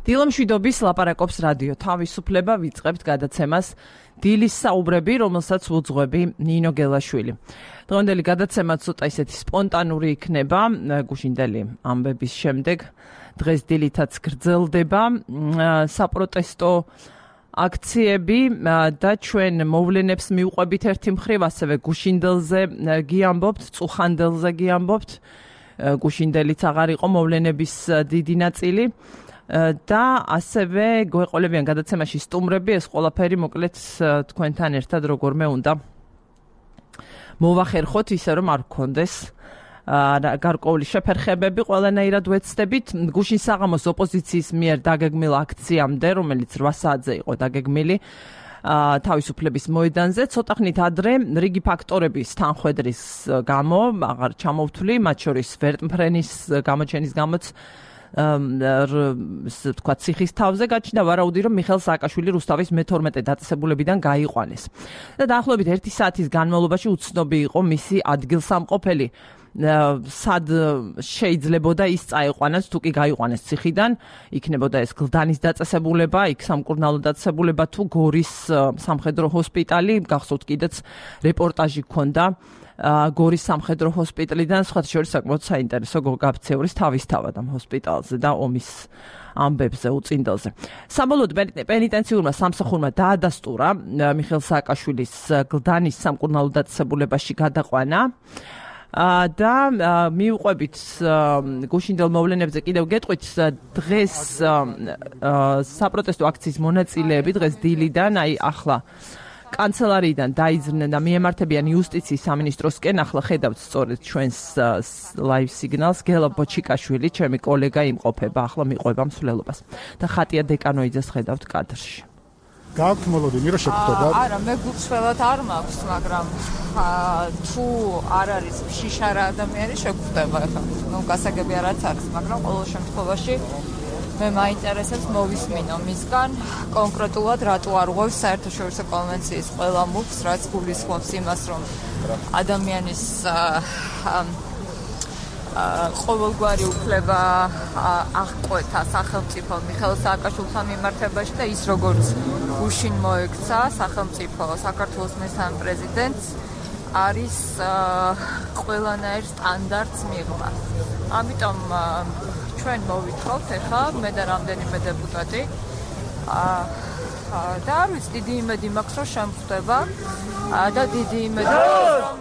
დილამშვიდობის ლაპარაკობს რადიო თავისუფლება, ვიწყებთ გადაცემას დილის საუბრები, რომელსაც უძღვები ნინო გელაშვილი. დღევანდელი გადაცემა ცოტა ისეთი სპონტანური იქნება, გუშინდელი ამბების შემდეგ დღეს დილითაც გრძელდება საპროტესტო აქციები და ჩვენ მოვლენებს მივყვებით ერთი მხრივ, ასევე გუშინდელზე გიამბობთ, წუხანდელზე გიამბობთ. გუშინდელიც აღარ იყო მოვლენების დიდი ნაწილი. და ასევე გვეყოლებიან გადაცემაში სტუმრები, ეს ყველაფერი მოკლედ თქვენთან ერთად როგორმე უნდა მოვახერხოთ, ისე რომ არ გქონდეს გარკვეული შეფერხებები, ყველანაირად ვეცდებით. გუშინ საღამოს ოპოზიციის მიერ დაგეგმილ აქციამდე, რომელიც 8 საათზე იყო დაგეგმილი თავისუფლების მოედანზე, ცოტა ხნით ადრე რიგი ფაქტორების თანხვედრის გამო აღარ ჩამოვთვლი, მათ შორის ვერტმფრენის გამოჩენის გამოც თქვა ციხის თავზე გაჩნდა ვარაუდი, რომ მიხეილ სააკაშვილი რუსთავის მე-12 დაწესებულებიდან გაიყვანეს. და დაახლოებით 1 საათის განმავლობაში უცნობი იყო მისი ადგილსამყოფელი. სად შეიძლებოდა ის წაიყვანოს, თუ კი გაიყვანეს ციხიდან, იქნებოდა ეს გლდანის დაწესებულება, იქ სამკურნალო დაწესებულება თუ გორის სამხედრო ჰოსპიტალი, გახსოვთ კიდეც რეპორტაჟი გქონდა გორის სამხედრო ჰოსპიტალიდან, სხვათა შორის საკმაოდ საინტერესო გაქცეურის თავისთავად ამ ჰოსპიტალზე და ომის ამბებზე, უწინდელზე. საბოლოოდ პენიტენციურმა სამსახურმა დაადასტურა მიხეილ სააკაშვილის გლდანის სამკურნალო დაწესებულებაში გადაყვანა. და მივყვებით გუშინდელ მოვლენებზე კიდევ გეტყვით, დღეს საპროტესტო აქციის მონაწილეები დღეს დილიდან, აი ახლა კანცელარიიდან დაიძრნენ და მიემართებიან იუსტიციის სამინისტროსკენ. ახლა ხედავთ სწორედ ჩვენს ლაივ სიგნალს, გელა ბოჩიკაშვილი, ჩემი კოლეგა იმყოფება, ახლა მიყვება მსვლელობას და ხატია დეკანოიძეს ხედავთ კადრში. გაქვთ მოლოდი მირო შეგხვდება? არა, მე გუცვლად არ მაქვს, მაგრამ თუ არ არის შიშარა ადამიანი შეგხვდება ახლა. ნუ გასაგებია რაც აქვს, მაგრამ ყოველ შემთხვევაში მე მაინტერესებს მოვისმინო მისგან კონკრეტულად რატო არ უღებს საერთაშორისო კონვენციის ყველა მუხს, რაც გულისხმობს იმას, რომ ადამიანის ყოველგვარი უფლება აღკვეთა სახელმწიფო მიხეილ სააკაშვილთან მიმართებაში და ის როგორც გუშინ მოექცა სახელმწიფო საქართველოს მესამე პრეზიდენტს არის ყველანაირ სტანდარტს მიღმა. ამიტომ ჩვენ მოვითხოვთ ახლა მე და რამდენიმე დეპუტატი და არ ვიცი, დიდი იმედი მაქვს, რომ შემხვდება და დიდი იმედი რომ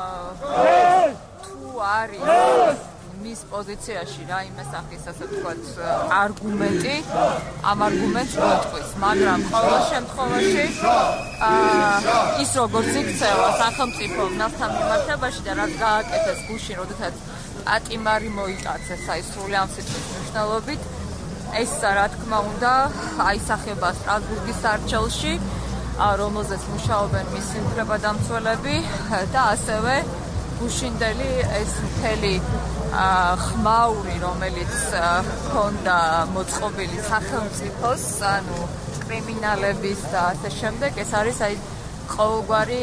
თუ არის მის პოზიციაში რაიმე სახის, ასე ვთქვათ, არგუმენტი, ამ არგუმენტს ვეთქვის, მაგრამ ყოველ შემთხვევაში ის როგორც იქცევა სახელმწიფო მასთან მიმართებაში და რაც გააკეთეს გუშინ, როდესაც პატიმარი მოიტაცეს აი სრული ამ სიტყვის მნიშვნელობით, ეს რა თქმა უნდა აისახება სტრასბურგის სარჩელში, რომელზეც მუშაობენ მისი უფლებადამცველები და ასევე გუშინდელი ეს მთელი ხმაური, რომელიც ჰქონდა მოწყობილი სახელმწიფოს, ანუ კრიმინალების და ასე შემდეგ, ეს არის აი ყოველგვარი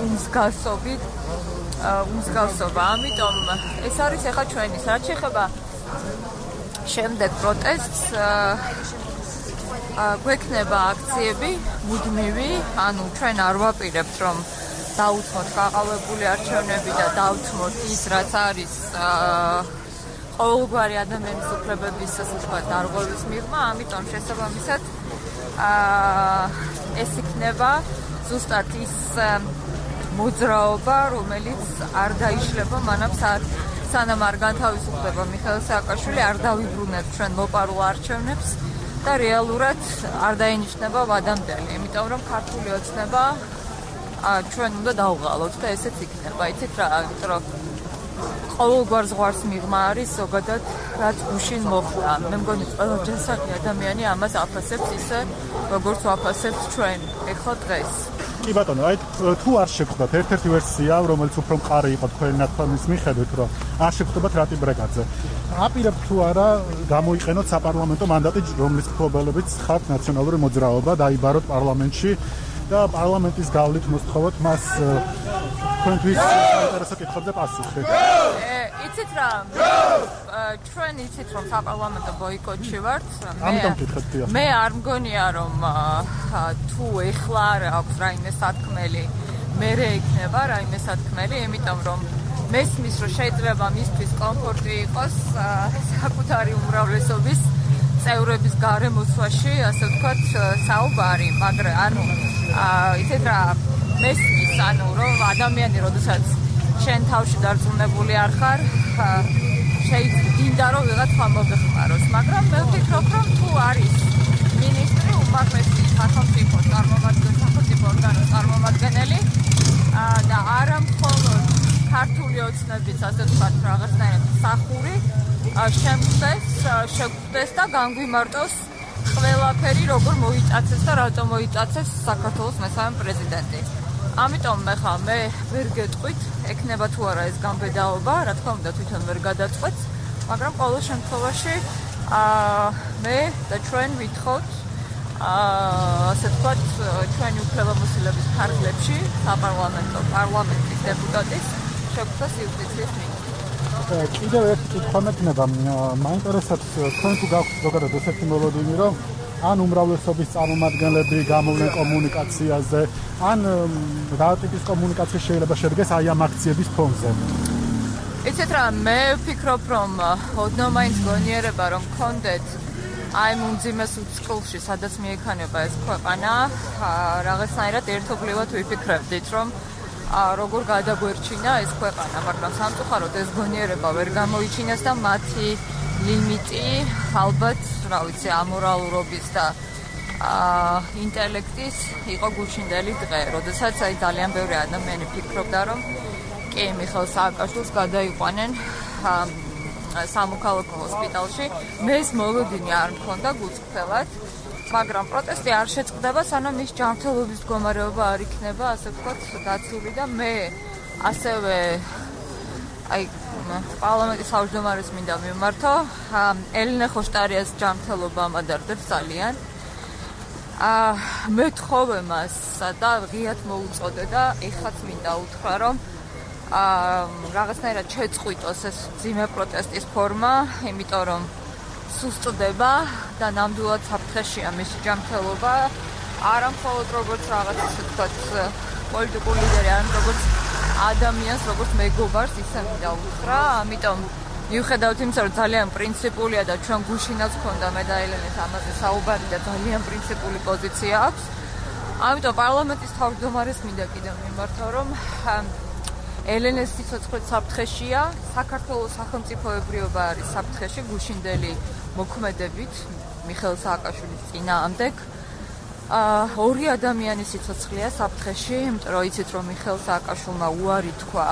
უმსგავსობა. ამიტომ ეს არის ახლა ჩვენი, რაც შეეხება შემდეგ პროტესტს, გვექნება აქციები მუდმივი, ანუ ჩვენ არ ვაპირებთ, რომ დავუთმოთ გაყალებული არჩევნები და დავთმოთ ის, რაც არის ყოველგვარი ადამიანის უფლებების, ასე ვთქვათ, დარღვევის მიღმა, ამიტომ შესაბამისად ეს იქნება ზუსტად ის მოძრაობა, რომელიც არ დაიშლება მანამ სანამ არ განთავისუფლდება მიხეილ სააკაშვილი, არ დავიბრუნებთ ჩვენ მოპარულ არჩევნებს და რეალურად არ დაინიშნება ვადამდელი, იმიტომ რომ ქართული ოცნება ჩვენ უნდა დავღალოთ და ესეც იქნება. იცით რა, იმიტომ რომ ყოველგვარ ზღვარს მიღმა არის ზოგადად რაც გუშინ მოხდა. მე მგონი ყველა ჯანსაღი ადამიანი ამას აფასებს ისე, როგორც ვაფასებთ ჩვენ ეხლა დღეს. კი ბატონო, აი თუ არ შეგხვდათ, ერთ-ერთი ვერსია, რომელიც უფრო მყარი იყო თქვენი ნათქვამის მიხედვით, რომ არ შეგხვდებათ რატი ბრეკაძე. აპირებთ თუ არა გამოიყენოთ საპარლამენტო მანდატი, რომლის მფლობელებიც ხართ ნაციონალური მოძრაობა, დაიბაროთ პარლამენტში და პარლამენტის გავლით მოსთხოვოთ მას თქვენთვის საინტერესო კითხვებზე პასუხი. იცით რა? ჩვენ იცით რომ საპარლამენტო ბოიკოტში ვართ. მე არ მგონია რომ თუ ეხლა არ აქვს რაიმე სათქმელი, მერე იქნება რაიმე სათქმელი, იმიტომ რომ მესმის რომ შეიძლება მისთვის კომფორტი იყოს საკუთარი უმრავლესობის წევრების გარემოცვაში, ასე ვთქვათ, საუბარი, მაგრამ ანუ იცით რა, მესმის ანუ რომ ადამიანი როდესაც შენ თავში დარწმუნებული არ ხარ, შეიძლება რომ ვიღაცა მოგეხმაროს, მაგრამ მე ვფიქრობ, რომ თუ არის მინისტრი უმაღლესი სახელმწიფო ორგანოს წარმომადგენელი და არა მხოლოდ ქართული ოცნების, ასე ვთქვათ, რაღაცნაირად მსახური შეგვხვდეს და განგვიმარტოს ყველაფერი როგორ მოიწაცეს და რატომ მოიწაცეს საქართველოს მესამე პრეზიდენტი. ამიტომ მე ვერ გეტყვით, ექნება თუ არა ეს გამბედაობა, რა თქმა უნდა თვითონ ვერ გადაწყვეტს, მაგრამ ყოველ შემთხვევაში მე და ჩვენ ვითხოვთ ასე ვთქვათ, ჩვენი უფლებამოსილების ფარგლებში პარლამენტის დეპუტატის შეგვხვდეს იუსტიციის მინისტრი. კიდევ ერთი კითხვა მექნება, მაინტერესებს თქვენ თუ გაქვთ ზოგადად ესეთი მოლოდინი, რომ ან უმრავლესობის წარმომადგენლები გამოვლენ კომუნიკაციაზე, ან რა ტიპის კომუნიკაცია შეიძლება შედგეს აი ამ აქციების ფონზე. იცით რა, მე ვფიქრობ, რომ ოდნავ მაინც გონიერება რომ გქონდეთ აი უმძიმეს უწყლში, სადაც მიექანება ეს ქვეყანა, რაღაცნაირად ერთობლივად ვიფიქრებდით, რომ როგორ გადაგვერჩინა ეს ქვეყანა, მაგრამ სამწუხაროდ ეს გონიერება ვერ გამოიჩინეს და მათი ლიმიტი ალბათ, რა ვიცი, ამორალურობის და ინტელექტის იყო გუშინდელი დღე, როდესაც აი ძალიან ბევრი ადამიანი ფიქრობდა, რომ კი მიხეილ სააკაშვილს გადაიყვანენ სამოქალაქო ჰოსპიტალში. მე ეს მოლოდინი არ მქონდა გულწრფელად, მაგრამ პროტესტი არ შეწყდება, სანამ მის ჯანმრთელობის მდგომარეობა არ იქნება, ასე ვთქვათ, დაცული და მე ასევე აი პარლამენტის თავმჯდომარეს მინდა მიმართო, ელენე ხოშტარიას ჯანმრთელობა ამადარდებს ძალიან. მე ვთხოვე მას და ღიად მოუწოდე და ეხლაც მინდა უთხრა, რომ რაღაცნაირად შეწყვიტოს ეს ძიმე პროტესტის ფორმა, იმიტომ რომ სუსტდება და ნამდვილად საფრთხეშია მისი ჯანმრთელობა, არა მხოლოდ როგორც რაღაც ისე ვთქვათ პოლიტიკური ლიდერი, არამედ როგორც ადამიანს, როგორც მეგობარს ისე მინდა უთხრა, ამიტომ მიუხედავად იმისა, რომ ძალიან პრინციპულია და ჩვენ გუშინაც ქონდა მე და ელენეს ამაზე საუბარი და ძალიან პრინციპული პოზიცია აქვს, ამიტომ პარლამენტის თავმჯდომარეს მინდა კიდევ მიმართო, რომ ელენეს სიცოცხლე საფრთხეშია, საქართველოს სახელმწიფოებრიობა არის საფრთხეში გუშინდელი მოქმედებით მიხეილ სააკაშვილის წინააღმდეგ. ორი ადამიანის სიცოცხლეა საფრთხეში, იმიტომ რომ იცით რომ მიხეილ სააკაშვილმა უარი თქვა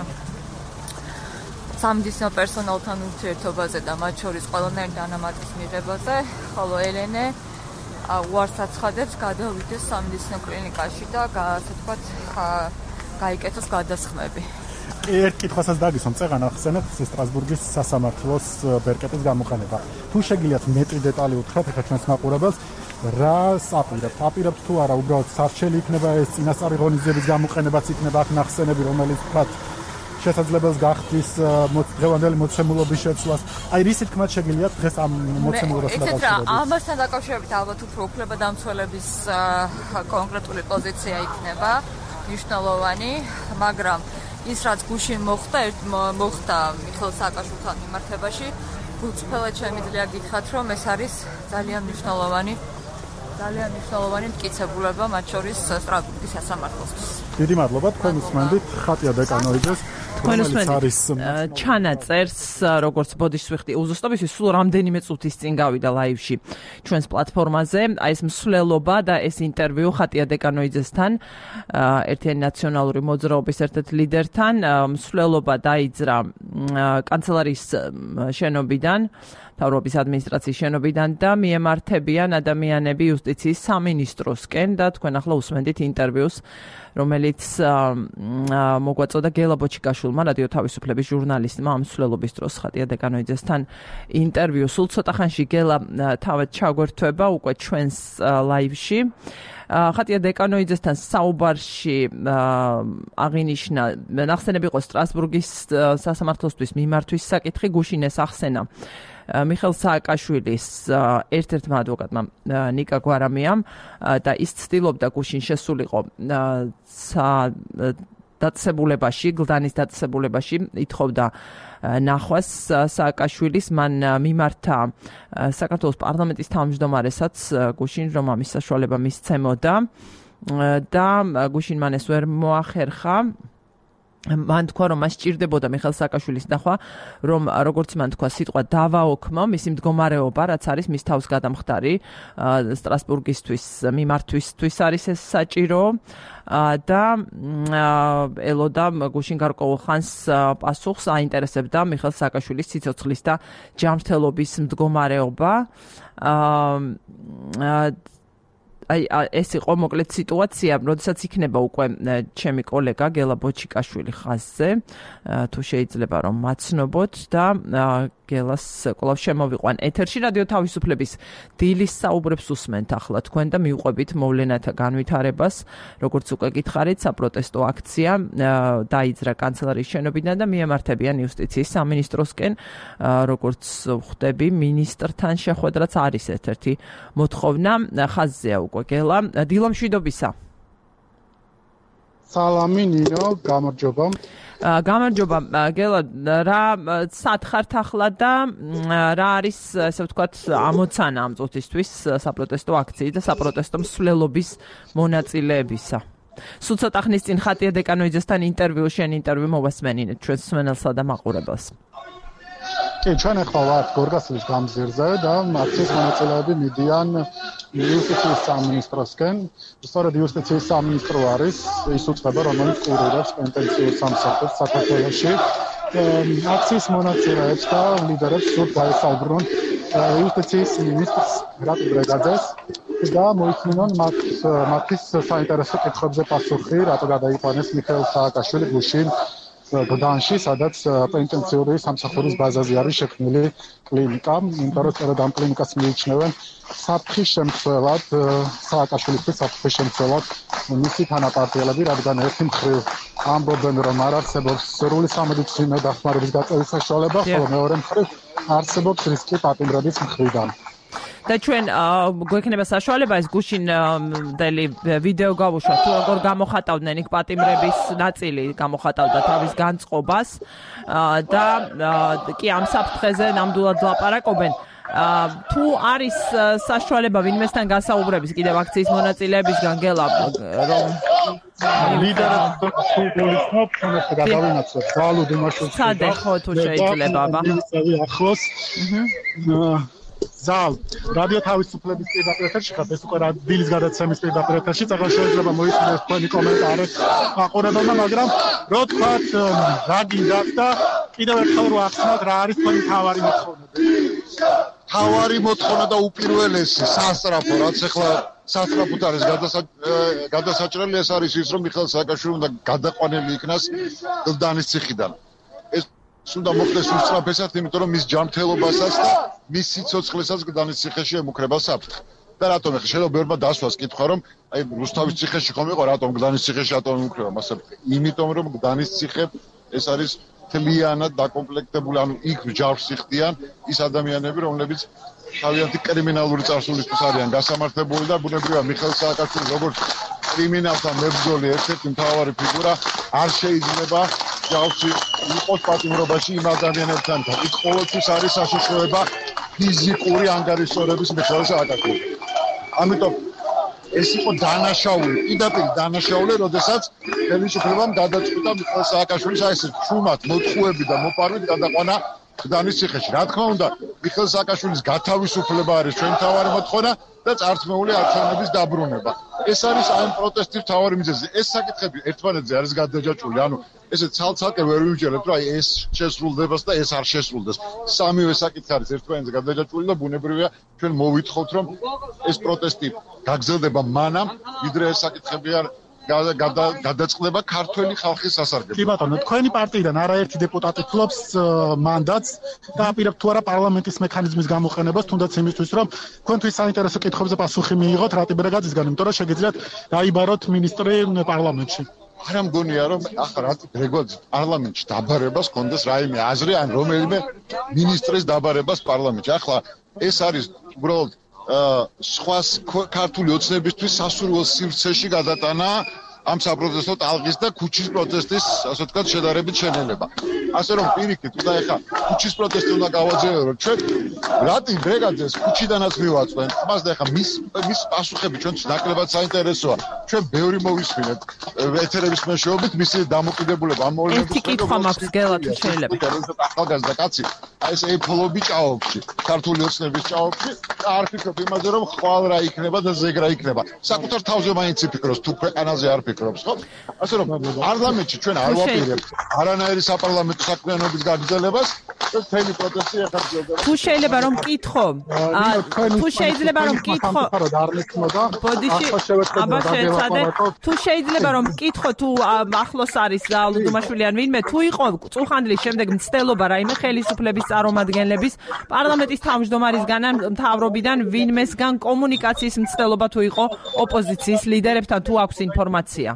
სამედიცინო პერსონალთან ურთიერთობაზე და მათ შორის ყველანაირი დანამატის მიღებაზე, ხოლო ელენე უარს აცხადებს გადავიდეს სამედიცინო კლინიკაში და ასე ვთქვათ გაიკეთოს გადასხმები. ერთ კითხვასაც დაგისვამ, წეღან ახსენეთ სტრასბურგის სასამართლოს ბერკეტის გამოყენება. თუ შეგიძლიათ მეტი დეტალი უთხრათ ახლა ჩვენს მაყურებელს, რა აპირებთ? აპირებთ თუ არა უბრალოდ სარჩელი იქნება ეს წინასწარი ღონისძიების გამოყენებაც იქნება აქ ნახსენები, რომელიც თქვათ შესაძლებელს გახდის დღევანდელი მოცემულობის შეცვლას. აი რისი თქმაც შეგიძლიათ დღეს ამ მოცემულობასთან დაკავშირებით? ამასთან დაკავშირებით ალბათ უფრო უფლებადამცველების კონკრეტული პოზიცია იქნება მნიშვნელოვანი, მაგრამ ის რაც გუშინ მოხდა მიხეილ სააკაშვილთან მიმართებაში, გულწრფელად შემიძლია გითხრათ, რომ ეს არის ძალიან მნიშვნელოვანი მტკიცებულება მათ შორის სტრასბურგის სასამართლოსთვის. დიდი მადლობა, თქვენ უსმენთ ხატია დეკანოიძეს. თქვენ უსმენთ ჩანაწერს, როგორც ბოდიშს ვიხდი, უზუსტობისთვის სულ რამდენიმე წუთის წინ გავიდა ლაივში ჩვენს პლატფორმაზე. აი ეს მსვლელობა და ეს ინტერვიუ ხატია დეკანოიძესთან, ერთიანი ნაციონალური მოძრაობის ერთ-ერთ ლიდერთან. მსვლელობა დაიძრა კანცელარიის შენობიდან, მთავრობის ადმინისტრაციის შენობიდან და მიემართებიან ადამიანები იუსტიციის სამინისტროსკენ და თქვენ ახლა უსმენთ ინტერვიუს, რომელიც მოგვაწოდა გელა ბოჩიკაშვილმა, რადიო თავისუფლების ჟურნალისტმა ამ მსვლელობის დროს ხატია დეკანოიძესთან ინტერვიუ. სულ ცოტა ხანში გელა თავად ჩაგვერთვება უკვე ჩვენს ლაივში. ხატია დეკანოიძესთან საუბარში აღინიშნა ნახსენები იყო სტრასბურგის სასამართლოსთვის მიმართვის საკითხი გუშინეს ახსენა მიხეილ სააკაშვილის ერთ-ერთმა ადვოკატმა ნიკა გვარამიამ და ის ცდილობდა გუშინ შესულიყო დაწესებულებაში, გლდანის დაწესებულებაში ითხოვდა ნახვას სააკაშვილის მან მიმართა საქართველოს პარლამენტის თავმჯდომარესაც გუშინ რომ ამის საშუალება მისცემოდა და გუშინ მან ეს ვერ მოახერხა მან თქვა რომ მას სჭირდებოდა მიხეილ სააკაშვილის ნახვა რომ როგორც მან თქვა სიტყვა დავაოქმო მისი მდგომარეობა რაც არის მის თავს გადამხდარი სტრასბურგისთვის მიმართვისთვის არის ეს საჭირო და ელოდა გუშინ გარკვეულ ხანს პასუხს აინტერესებდა მიხეილ სააკაშვილის ციცოცხლის და ჯანმრთელობის მდგომარეობა ეს იყო მოკლედ სიტუაცია, როდესაც იქნება უკვე ჩემი კოლეგა გელა ბოჩიკაშვილი ხაზზე, თუ შეიძლება რომ მაცნობოთ და გელას კვლავ შემოვიყვან ეთერში რადიო თავისუფლების დილის საუბრებს უსმენთ ახლა თქვენ და მიუყვებით მოვლენათა განვითარებას, როგორც უკვე გითხარით, საპროტესტო აქცია დაიძრა კანცელარიის შენობიდან და მიემართებიან იუსტიციის სამინისტროსკენ, როგორც ხვდები, მინისტრთან შეხვედრაც არის ერთ-ერთი მოთხოვნა ხაზზეა უკვე გელა დილო მშვიდობისა. სალამი ნინო, გამარჯობა. გამარჯობა გელა რა სათხართ ახლა და რა არის ესე ვთქვათ ამოცანა ამ წუთისთვის საპროტესტო აქციის და საპროტესტო მსვლელობის მონაწილეებისა. სულ ცოტა ხნის წინ ხატია დეკანოიძესთან ინტერვიუ მოვასმენინეთ ჩვენს მსმენელსა და მაყურებელს. კი, ჩვენ ახლა ვართ გორგასლის გამზირზე და აქციის მონაწილეები მიდიან იუსტიციის სამინისტროსკენ. სწორედ იუსტიციის სამინისტრო არის ის უწყება, რომელიც კურირებს პენტენციურ სამსახურს საქართველოში. აქციის მონაწილეებს და ლიდერებს სურთ გაესაუბრონ იუსტიციის მინისტრს რატო ბრეგაძეს და მოიწმინონ მათთვის საინტერესო კითხვებზე პასუხი, რატო გადაიყვანეს მიხეილ სააკაშვილი გუშინ გლდანში, სადაც პენტენციური სამსახურის ბაზაზე არის შექმნილი კლინიკა, იმიტომ რომ სწორედ ამ კლინიკას მიიჩნევენ საფრთხის შემცველად, სააკაშვილისთვის საფრთხის შემცველად მისი თანაპარტიელები, რადგან ერთი მხრივ ამბობენ, რომ არ არსებობს სრული სამედიცინო დახმარების გაწევის საშუალება, ხოლო მეორე მხრივ არსებობს რისკი პატიმრების მხრიდან. და ჩვენ გვექნება საშუალება ეს გუშინდელი ვიდეო გავუშვათ თუ როგორ გამოხატავდნენ იქ პატიმრების ნაწილი გამოხატავდა თავის განწყობას და კი ამ საფრთხეზე ნამდვილად ლაპარაკობენ თუ არის საშუალება ვინმესთან გასაუბრების კიდევ აქციის მონაწილეებისგან გელა რომ ლიდერებს თუ გულისხმობ ხომ გადავინაცვლოთ ვალოდ იმაშვილს სადე ხო თუ შეიძლება აბა ახლოს ზალ რადიო თავისუფლების პირდაპირ ეთერში ხართ ეს უკვე დილის გადაცემის პირდაპირ ეთერში წაღლა შეიძლება მოისმინოს თქვენი კომენტარი აყურებელმა მაგრამ რო თქვათ რა გინდათ და კიდევ ერთხელ რო ახსნათ რა არის თქვენი თავარი მოთხოვნა და უპირველესი სასტრაფო რაც ახლა სასტრაფოდ არის გადასაჭრელი ეს არის ის რომ მიხეილ სააკაშვილი უნდა გადაყვანილი იქნას გლდანის ციხიდან უნდა მოხდეს უსწრაფესად, იმიტომ რომ მის ჯანმრთელობასაც და მის სიცოცხლესაც გლდანის ციხეში ემუქრება საფრთხე. და რატომ ახლა შეიძლება ბევრმა დასვას კითხვა, რომ აი რუსთავის ციხეში ხომ იყო, რატომ გლდანის ციხეში რატომ ემუქრება მასაფრთხე? იმიტომ რომ გლდანის ციხე ეს არის თლიანად დაკომპლექტებული, ანუ იქ ჯარს იხდიან ის ადამიანები, რომლებიც თავიანთი კრიმინალური წარსულისთვის არიან გასამართლებული და ბუნებრივია მიხეილ სააკაშვილის როგორც კრიმინალთან მებრძოლი ერთ-ერთი მთავარი ფიგურა არ შეიძლება ჯავში იყოს პატიმრობაში იმ ადამიანებთან. ის ყოველთვის არის საშიშროება ფიზიკური ანგარიშორების მიხეილ სააკაშვილს. ამიტომ ეს იყო დანაშაული, პირდაპირ დანაშაული, როდესაც ხელისუფლებამ გადაწყვიტა მიხეილ სააკაშვილის აი ეს ჩუმად მოტყუები და მოპარვით გადაყვანა გლდანის ციხეში. რა თქმა უნდა, მიხეილ სააკაშვილის გათავისუფლება არის ჩვენ მთავარი მოთხოვნა და წარქმეული არჩევნების დაბრუნება. ეს არის ამ პროტესტის მთავარი მიზეზი. ეს საკითხები ერთმანეთზე არის გადაჯაჭვული, ანუ ესე ცალ-ცალკე ვერ ვიმჯერებთ, რომ აი ეს შესრულდება და ეს არ შესრულდეს. სამივე საკითხი არის ერთმანეთზე გადაჯაჭვული და ბუნებრივია ჩვენ მოვითხოვთ, რომ ეს პროტესტი გაგრძელდება მანამ, ვიდრე ეს საკითხები არ გადაწყდება ქართველი ხალხის სასარგებლოდ. კი ბატონო, თქვენი პარტიიდან არაერთი დეპუტატი ფლობს მანდატს და აპირებთ თუ არა პარლამენტის მექანიზმის გამოყენებას, თუნდაც იმისთვის, რომ თქვენთვის საინტერესო კითხვებზე პასუხი მიიღოთ რატიბერაგაძისგან, იმიტომ რომ შეგიძლიათ დაიბაროთ მინისტრი პარლამენტში. არა მგონია რომ ახლა რატიბერაგაძის პარლამენტში დაბარებას კონდეს რაიმე აზრი ან რომელიმე მინისტრის დაბარებას პარლამენტში. ახლა ეს არის უბრალოდ სხვა ქართული ოცნებისთვის სასურველ სივრცეში გადატანა ამ საპროტესტო ტალღის და ქუჩის პროტესტის, ასე ვთქვათ, შედარებით შენელება. ასე რომ პირიქით, და ეხა ქუჩის პროტესტი უნდა გავაძევოთ ჩვენ რატიბერაგაძეს ქუჩიდანაც მივაწვენ. მას და ეხა მის პასუხები ჩვენთვის ნაკლებად საინტერესოა. ჩვენ ბევრი მოვისმინეთ ეთერების მეშვეობით მისი დამოკიდებულება ამ მოვლენების. ერთი კითხვა მაქვს გელა თუ შეიძლება. ახალგაზრდა კაცი, აი ეს ეფოლობი ჭაობში, ქართული ოცნების ჭაობში და არ ფიქრობ იმაზე რომ ხვალ რა იქნება და ზეგ რა იქნება. საკუთარ თავზე მაინც იფიქროს თუ ქვეყანაზე არ ფიქრობს, ხო? ასე რომ პარლამენტში ჩვენ არ ვაპირებთ არანაირი საპარლამენტო საქმიანობის გაგრძელებას და თემი პროტესტი ახალგაზრდა. თუ შეიძლება რომ მკითხო, თუ შეიძლება რომ მკითხო, ბოდიში, აბა შეცადე, თუ შეიძლება რომ მკითხო თუ ახლოს არის რაულ დუმაშვილი ან ვინმე, თუ იყო წუხანდლის შემდეგ მცდელობა რაიმე ხელისუფლების წარმომადგენლების პარლამენტის თავმჯდომარისგან ან მთავრობიდან ვინმესგან კომუნიკაციის მცდელობა თუ იყო ოპოზიციის ლიდერებთან თუ აქვს ინფორმაცია?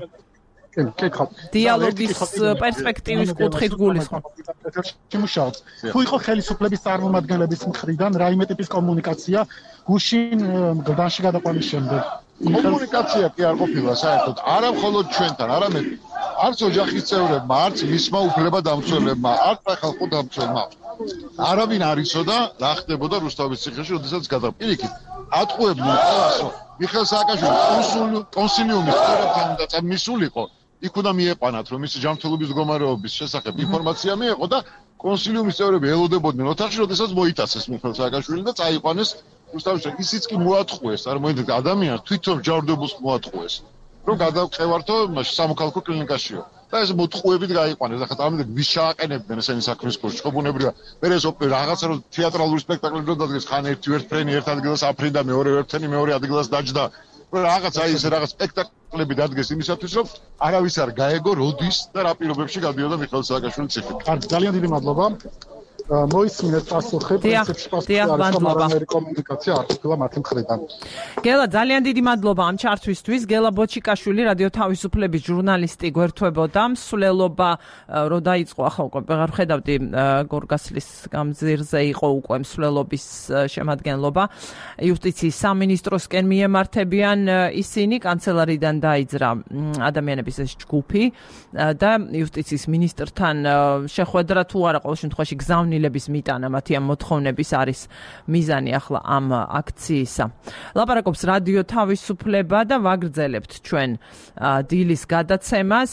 დიალოგის პერსპექტივის კუთხით გულისხმობ. შემუშავოთ. თუ იყო ხელისუფლების წარმომადგენლების მხრიდან რაიმე ტიპის კომუნიკაცია გუშინ გდანში გადაყვანის შემდეგ? კომუნიკაცია კი არ ყოფილა საერთოდ, არა მხოლოდ ჩვენთან, არამედ არც ოჯახის წევრებმა, არც მისმა უფლებადამცველებმა, არც სახალხო დამცველმა. არავინ არ იცოდა რა ხდებოდა რუსთავის ციხეში, როდესაც გადაპირიქით. ატყუებდნენ ყველას, რომ მიხეილ სააკაშვილი კონსილიუმის წევრებთან უნდა წამისულიყო. იქ უნდა მიეყვანათ, რომ მისი ჯანმრთელობის მდგომარეობის შესახებ ინფორმაცია მიეყო და კონსილიუმის წევრები ელოდებოდნენ ოთახში, როდესაც მოიტაცეს მიხეილ სააკაშვილი და წაიყვანეს რუსთავში. ისიც კი მოატყუეს, არ მოინდა ადამიანს თვითონ ჯავრდებულს მოატყუეს. რომ გადავყევართო სამოქალაქო კლინიკაშიო. და ეს მოტყუებით გაიყვანეს. ახლა ამიტომ ვის ჩააყენებდნენ ესენი საქმის კურსში, ხო ბუნებრივია. მე ეს რაღაცა რომ თეატრალური სპექტაკლი რო დადგეს, ხან ერთ ფრენი ერთ ადგილას აფრინდა, მეორე ერთენი მეორე ადგილას დაჯდა. რაღაც აი ეს რაღაც სპექტაკლები დადგეს იმისათვის, რომ არავის არ გაეგო როდის და რა პირობებში გადიოდა მიხეილ სააკაშვილის ციხე. კარგი, ძალიან დიდი მადლობა. მოისმინეთ პასუხი, პრინციპში პასუხი არის არანაირი კომუნიკაცია არ ყოფილა მათი მხრიდან. გელა, ძალიან დიდი მადლობა ამ ჩართვისთვის. გელა ბოჩიკაშვილი, რადიო თავისუფლების ჟურნალისტი გვერდთვებოდა. მსვლელობა რო დაიწყო, ახლა უკვე ვეღარ ხედავდი გორგასლის გამზირზე იყო უკვე მსვლელობის შემადგენლობა. იუსტიციის სამინისტროსკენ მიემართებიან ისინი, კანცელარიდან დაიძრა ადამიანების ეს ჯგუფი და იუსტიციის მინისტრთან შეხვედრა თუ არა ყოველ შემთხვევაში გზავნილების მიტანა მათი ამ მოთხოვნების არის მიზანი ახლა ამ აქციისა. ლაპარაკობს რადიო თავისუფლება და ვაგრძელებთ ჩვენ დილის გადაცემას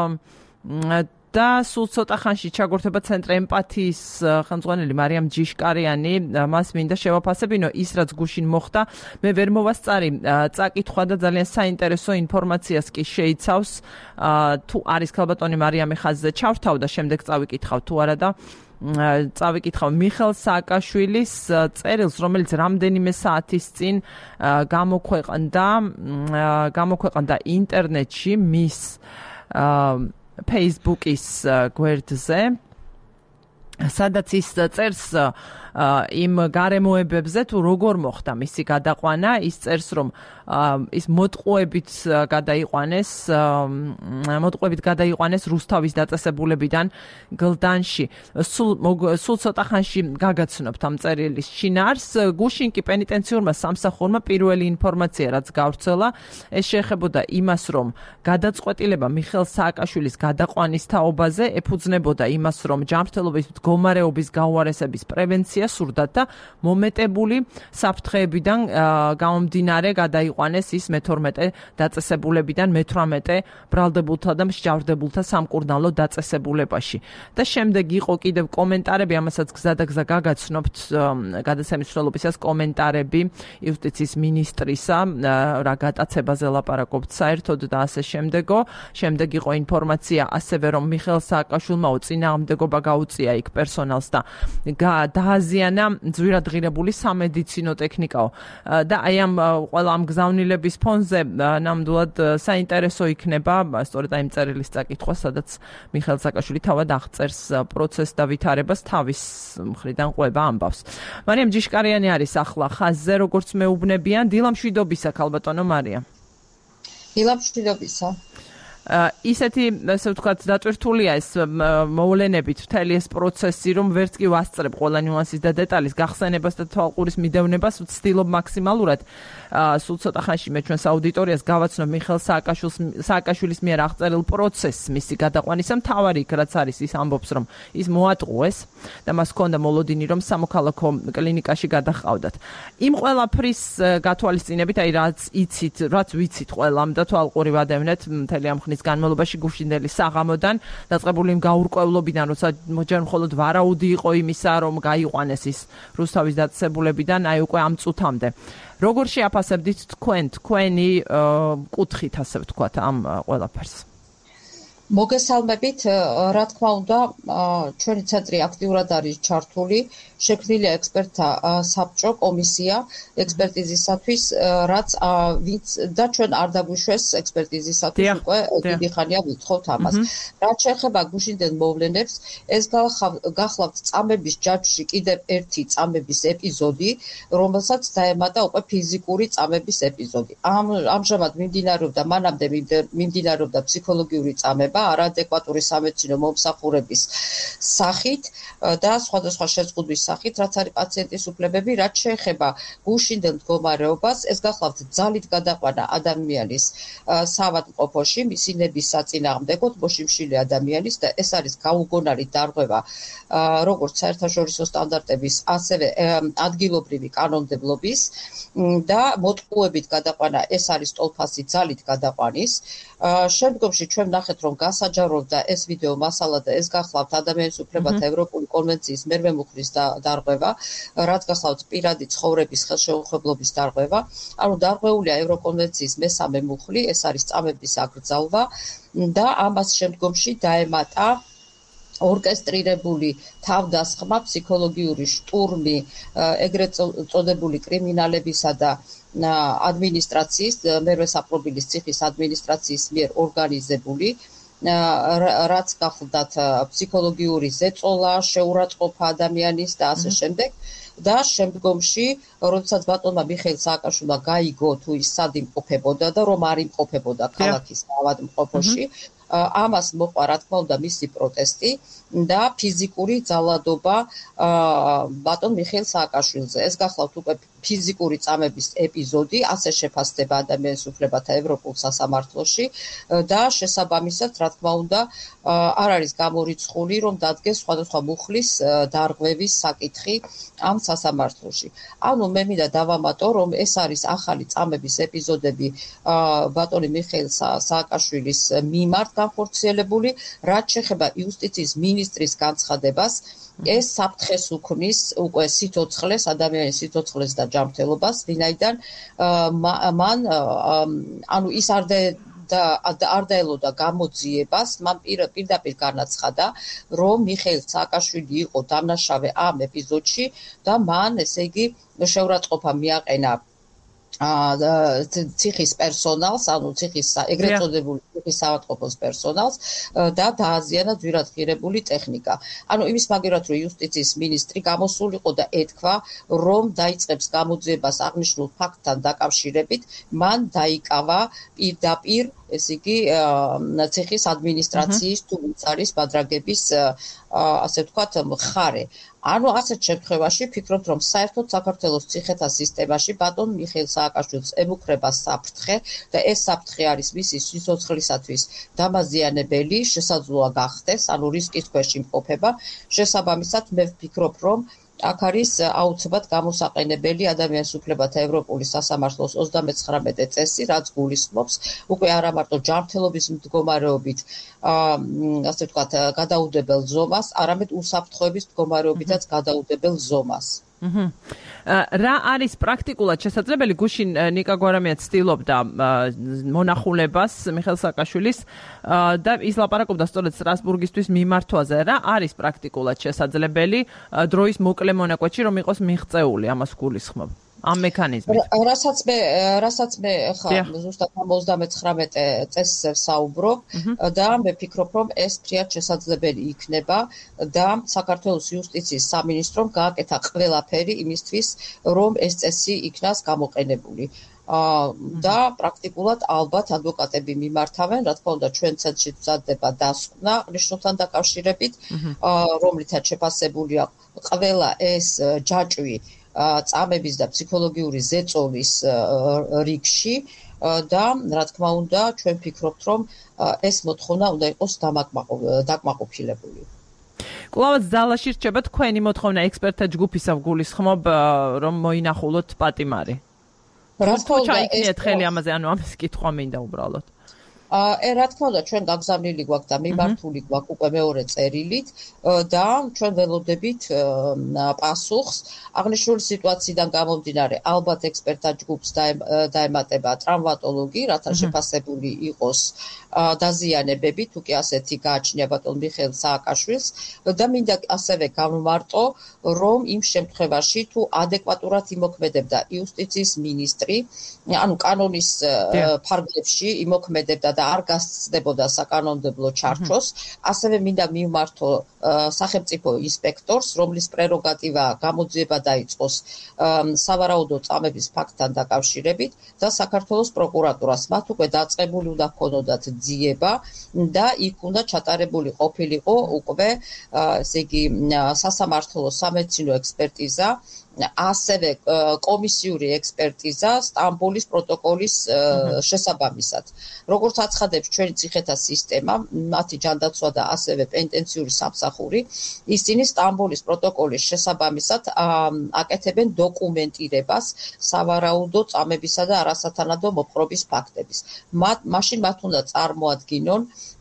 და სულ ცოტა ხანში ჩაგორთება ცენტრ ემპათიის ხელმძღვანელი მარიამ ჯიშკარიანი. მას მინდა შევაფასებინო ის რაც გუშინ მოხდა, მე ვერ მოვასწარი წაკითხვა და ძალიან საინტერესო ინფორმაციას კი შეიცავს. თუ არის ქალბატონი მარიამი ხაზზე ჩავთავ და შემდეგ წავიკითხავ თუ არა და წავიკითხავ მიხეილ სააკაშვილის წერილს, რომელიც რამდენიმე საათის წინ გამოქვეყნდა ინტერნეტში მის Facebook-ის გვერდზე, სადაც ის წერს იმ გარემოებებზე თუ როგორ მოხდა მისი გადაყვანა. ის წერს, რომ ის მოტყუებით გადაიყვანეს რუსთავის დაწესებულებიდან გლდანში. სულ ცოტა ხანში გაგაცნობთ ამ წერილის შინაარსს. გუშინ კი პენიტენციურმა სამსახურმა პირველი ინფორმაცია რაც გავრცელა, ეს შეეხებოდა იმას, რომ გადაწყვეტილება მიხეილ სააკაშვილის გადაყვანის თაობაზე ეფუძნებოდა იმას, რომ ჯანმრთელობის მდგომარეობის გაუარესების პრევენცია სურდათ და მომეტებული საფრთხეებიდან გამომდინარე გადაიყვანეს ის მე-12 დაწესებულებიდან მე-18 ბრალდებულთა და მსჯავრდებულთა სამკურნალო დაწესებულებაში. და შემდეგ იყო კიდევ კომენტარები, ამასაც გზადაგზა გაგაცნობთ გადაცემის მსვლელობისას კომენტარები იუსტიციის მინისტრისა, რა გატაცებაზე ლაპარაკობთ საერთოდ და ასე შემდეგო. შემდეგ იყო ინფორმაცია ასევე, რომ მიხეილ სააკაშვილმა წინააღმდეგობა გაუწია იქ პერსონალს და დააზიანა დააზიანა ძვირადღირებული სამედიცინო ტექნიკაო და აი ამ ყველა ამ გზავნილების ფონზე ნამდვილად საინტერესო იქნება სწორედ აი წერილის წაკითხვა, სადაც მიხეილ სააკაშვილი თავად აღწერს პროცესს და ვითარებას თავის მხრიდან ყვება ამბავს. მარიამ ჯიშკარიანი არის ახლა ხაზზე, როგორც მეუბნებიან, დილა მშვიდობისა, ქალბატონო მარიამ. დილა მშვიდობისა. ისეთი, ასე ვთქვათ, დატვირთულია ეს მოვლენებით მთელი ეს პროცესი, რომ ვერც კი ვასწრებ ყველა ნიუანსის და დეტალის გახსენებას და თვალყურის მიდევნებას, ვცდილობ მაქსიმალურად სულ ცოტა ხანში მე ჩვენს აუდიტორიას გავაცნობ მიხეილ სააკაშვილის მიერ აღწერილ პროცესს მისი გადაყვანისა. მთავარი იქ რაც არის ის ამბობს, რომ ის მოატყუეს და მას ჰქონდა მოლოდინი, რომ სამოქალაქო კლინიკაში გადაჰყავდათ. იმ ყველაფრის გათვალისწინებით, აი რაც ვიცით ყველამ და თვალყური ვადევნეთ მთელი ამ ხნის განმავლობაში გუშინდელი საღამოდან დაწყებული იმ გაურკვევლობიდან, როცა ჯერ მხოლოდ ვარაუდი იყო იმისა, რომ გაიყვანეს ის რუსთავის დაწესებულებიდან, აი უკვე ამ წუთამდე. როგორ შეაფასებდით თქვენი კუთხით, ასე ვთქვათ, ამ ყველაფერს? მოგესალმებით, რა თქმა უნდა, ჩვენი ცენტრი აქტიურად არის ჩართული, შექმნილია ექსპერტთა საბჭო, კომისია ექსპერტიზისათვის, რაც და ჩვენ არ დაგვიშვეს ექსპერტიზისათვის უკვე დიდი ხანია ვითხოვთ ამას. რაც შეეხება გუშინდელ მოვლენებს, ეს გახლავთ წამების ჯაჭვში კიდევ ერთი წამების ეპიზოდი, რომელსაც დაემატა უკვე ფიზიკური წამების ეპიზოდი. ამჟამად მიმდინარეობდა, მანამდე მიმდინარეობდა ფსიქოლოგიური წამება არაადეკვატური სამედიცინო მომსახურების სახით და სხვადასხვა შეზღუდვის სახით, რაც არის პაციენტის უფლებები, რაც შეეხება გუშინდელ მდგომარეობას, ეს გახლავთ ძალით გადაყვანა ადამიანის საავადმყოფოში, მისი ნების საწინააღმდეგოდ, მოშიმშილი ადამიანის და ეს არის გაუგონარი დარღვევა როგორც საერთაშორისო სტანდარტების, ასევე ადგილობრივი კანონმდებლობის და მოტყუებით გადაყვანა, ეს არის ტოლფასი ძალით გადაყვანის. შემდგომში ჩვენ ვნახეთ, რომ გასაჯაროვდა ეს ვიდეო მასალა და ეს გახლავთ ადამიანის უფლებათა ევროპული კონვენციის მერვე მუხლის დარღვევა, რაც გახლავთ პირადი ცხოვრების ხელშეუხებლობის დარღვევა. ანუ დარღვეულია ევროკონვენციის მესამე მუხლი, ეს არის წამების აკრძალვა და ამას შემდგომში დაემატა ორკესტრირებული თავდასხმა, ფსიქოლოგიური შტურმი, ეგრეთ წოდებული კრიმინალებისა და ადმინისტრაციის, მერვე საპყრობილის ციხის ადმინისტრაციის მიერ ორგანიზებული, რაც გახლდათ ფსიქოლოგიური ზეწოლა, შეურაცხყოფა ადამიანის და ასე შემდეგ. და შემდგომში, როდესაც ბატონმა მიხეილ სააკაშვილმა გაიგო თუ ის სად იმყოფებოდა და რომ არ იმყოფებოდა ქალაქის ავადმყოფოში, ამას მოყვა, რა თქმა უნდა, მისი პროტესტი და ფიზიკური ძალადობა ბატონ მიხეილ სააკაშვილზე. ეს გახლავთ უკვე ფიზიკური წამების ეპიზოდი, ასე შეფასდება ადამიანის უფლებათა ევროპულ სასამართლოში და შესაბამისად, რა თქმა უნდა, არ არის გამორიცხული, რომ დადგეს სხვადასხვა მუხლის დარღვევის საკითხი ამ სასამართლოში. ანუ მე მინდა დავამატო, რომ ეს არის ახალი წამების ეპიზოდები ბატონი მიხეილ სააკაშვილის მიმართ განხორციელებული, რაც შეეხება იუსტიციის მინისტრის განცხადებას, ეს საფრთხეს უქმნის უკვე სიცოცხლეს, ადამიანის სიცოცხლეს და ჯანმრთელობას, ვინაიდან მან ანუ ის არ დაელოდა გამოძიებას, მან პირდაპირ განაცხადა, რომ მიხეილ სააკაშვილი იყო დამნაშავე ამ ეპიზოდში და მან, ესე იგი, შეურაცხყოფა მიაყენა ციხის პერსონალს, ანუ ციხის ეგრეთ წოდებული ციხის საავადმყოფოს პერსონალს და დააზიანა ძვირადღირებული ტექნიკა. ანუ იმის მაგერად, რომ იუსტიციის მინისტრი გამოსულიყო და ეთქვა, რომ დაიწყებს გამოძიებას აღნიშნულ ფაქტთან დაკავშირებით, მან დაიკავა პირდაპირ, ესე იგი, ციხის ადმინისტრაციის თუ ვინც არის ბადრაგების, ასე ვთქვათ, მხარე. ანუ ასეთ შემთხვევაში ვფიქრობ, რომ საერთოდ საქართველოს ციხეთა სისტემაში ბატონ მიხეილ სააკაშვილს ემუქრება საფრთხე და ეს საფრთხე არის მისი სიცოცხლისათვის დამაზიანებელი, შესაძლოა გახდეს, ანუ რისკის ქვეშ იმყოფება. შესაბამისად, მე ვფიქრობ, რომ აქ არის აუცილებლად გამოსაყენებელი ადამიანის უფლებათა ევროპული სასამართლოს 39 წესი, რაც გულისხმობს უკვე არა მარტო ჯანმრთელობის მდგომარეობით, ასე ვთქვათ, გადაუდებელ ზომას, არამედ უსაფრთხოების მდგომარეობითაც გადაუდებელ ზომას. რა არის პრაქტიკულად შესაძლებელი? გუშინ ნიკა გვარამია ცდილობდა მონახულებას მიხეილ სააკაშვილის და ის ლაპარაკობდა სწორედ სტრასბურგისთვის მიმართვაზე. რა არის პრაქტიკულად შესაძლებელი დროის მოკლე მონაკვეთში, რომ იყოს მიღწეული, ამას გულისხმობ? ამ მექანიზმით. რასაც მე ხა ზუსტად 39 წესზე ვსაუბრობ და მე ვფიქრობ, რომ ეს ფრიად შესაძლებელი იქნება და საქართველოს იუსტიციის სამინისტრომ გააკეთა ყველაფერი იმისთვის, რომ ეს წესი იქნას გამოყენებული. და პრაქტიკულად ალბათ ადვოკატები მიმართავენ, რა თქმა უნდა, ჩვენ ცენტრში მზადდება დასკვნა ნიშნულთან დაკავშირებით, რომლითაც შეფასებულია ყველა ეს ჯაჭვი წამების და ფსიქოლოგიური ზეწოლის რიგში და რა თქმა უნდა ჩვენ ვფიქრობთ რომ ეს მოთხოვნა უნდა იყოს დაკმაყოფილებული. კვლავაც ძალაში რჩება თქვენი მოთხოვნა ექსპერტთა ჯგუფისა გულისხმობ რომ მოინახულოთ პატიმარი. რა თქმა უნდა ეს ხელი ამაზე ანუ ამის კითხვა მინდა უბრალოდ. რა თქმა უნდა ჩვენ გაგზავნილი გვაქვს და მიმართული გვაქვს უკვე მეორე წერილით და ჩვენ ველოდებით პასუხს აღნიშნული სიტუაციიდან გამომდინარე ალბათ ექსპერტთა ჯგუფს დაემატება ტრავმატოლოგი, რათა შეფასებული იყოს დაზიანებები, თუ კი ასეთი გააჩნია ბატონ მიხეილ სააკაშვილს და მინდა ასევე გამმარტო, რომ იმ შემთხვევაში თუ ადეკვატურად იმოქმედებდა იუსტიციის მინისტრი, ანუ კანონის ფარგლებში იმოქმედებდა და არ გასცდებოდა საკანონმდებლო ჩარჩოს, ასევე მინდა მივმართო სახელმწიფო ინსპექტორს, რომლის პრეროგატივა გამოძიება დაიწყოს სავარაუდო წამების ფაქტთან დაკავშირებით და საქართველოს პროკურატურას მათ უკვე დაწყებული უნდა ჰქონოდათ ძიება და იქ უნდა ჩატარებული ყოფილიყო უკვე ესე იგი სასამართლო სამედიცინო ექსპერტიზა, ასევე კომისიური ექსპერტიზა სტამბოლის პროტოკოლის შესაბამისად. როგორც აცხადებს ჩვენი ციხეთა სისტემა, მათი ჯანდაცვა და ასევე პენტენციური სამსახური, ისინი სტამბოლის პროტოკოლის შესაბამისად აკეთებენ დოკუმენტირებას სავარაუდო წამებისა და არასათანადო მოპყრობის ფაქტების. მაშინ მათ უნდა წარმოადგინონ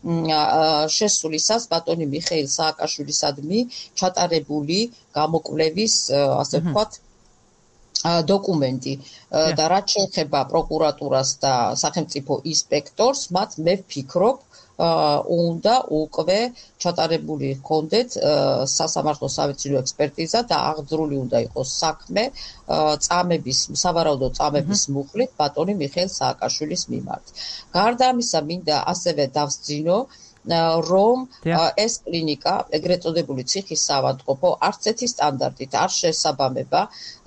შესულისას ბატონი მიხეილ სააკაშვილისადმი ჩატარებული გამოკვლევის, ასე ვთქვათ, დოკუმენტი და რაც შეეხება პროკურატურას და სახელმწიფო ინსპექტორს, მათ მე ვფიქრობ, უნდა უკვე ჩატარებული ჰქონდეთ სასამართლო სამედიცინო ექსპერტიზა და აღძრული უნდა იყოს საქმე წამების, სავარაუდო წამების მუხლით ბატონი მიხეილ სააკაშვილის მიმართ. გარდა ამისა, მინდა ასევე დავსძინო, რომ ეს კლინიკა, ეგრეთ წოდებული ციხის საავადმყოფო, არც ერთი სტანდარტით არ შესაბამება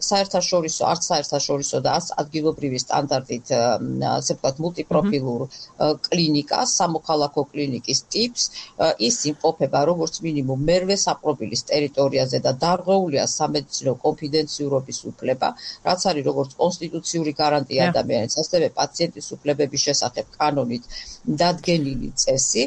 საერთაშორისო და ადგილობრივი სტანდარტით, ასე ვთქვათ, მულტიპროფილურ კლინიკას, სამოქალაქო კლინიკის ტიპს, ის იმყოფება როგორც მინიმუმ მერვე საპრობილის ტერიტორიაზე და დარღვეულია სამედიცინო კონფიდენციურობის უფლება, რაც არის როგორც კონსტიტუციური გარანტია ადამიანის, ასევე პაციენტის უფლებების შესახებ კანონით დადგენილი წესი.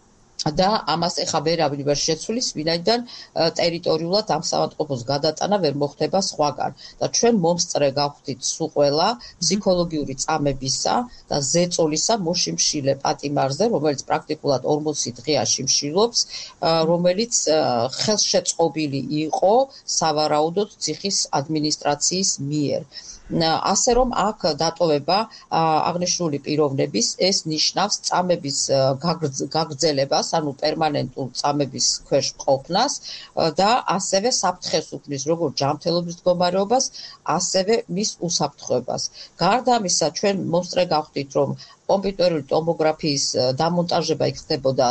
და ამას ეხა ვერავინ ვერ შეცვლის, ვინაიდან ტერიტორიულად ამ საავადმყოფოს გადატანა ვერ მოხდება სხვაგან. და ჩვენ მომსწრე გავხდით სულ ყველა ფსიქოლოგიური წამებისა და ზეწოლისა მოშიმშილე პატიმარზე, რომელიც პრაქტიკულად 40 დღეა შიმშილობს, რომელიც ხელშეწყობილი იყო სავარაუდოდ ციხის ადმინისტრაციის მიერ. ასე რომ აქ დატოვება აღნიშნული პიროვნების ეს ნიშნავს წამების გაგრძელებას, ანუ პერმანენტულ წამების ქვეშ ყოფნას და ასევე საფრთხეს უქმნის როგორც ჯანმრთელობის მდგომარეობას, ასევე მის უსაფრთხოებას. გარდა ამისა, ჩვენ მომსწრე გავხდით, რომ კომპიუტერული ტომოგრაფიის დამონტაჟება იქნებოდა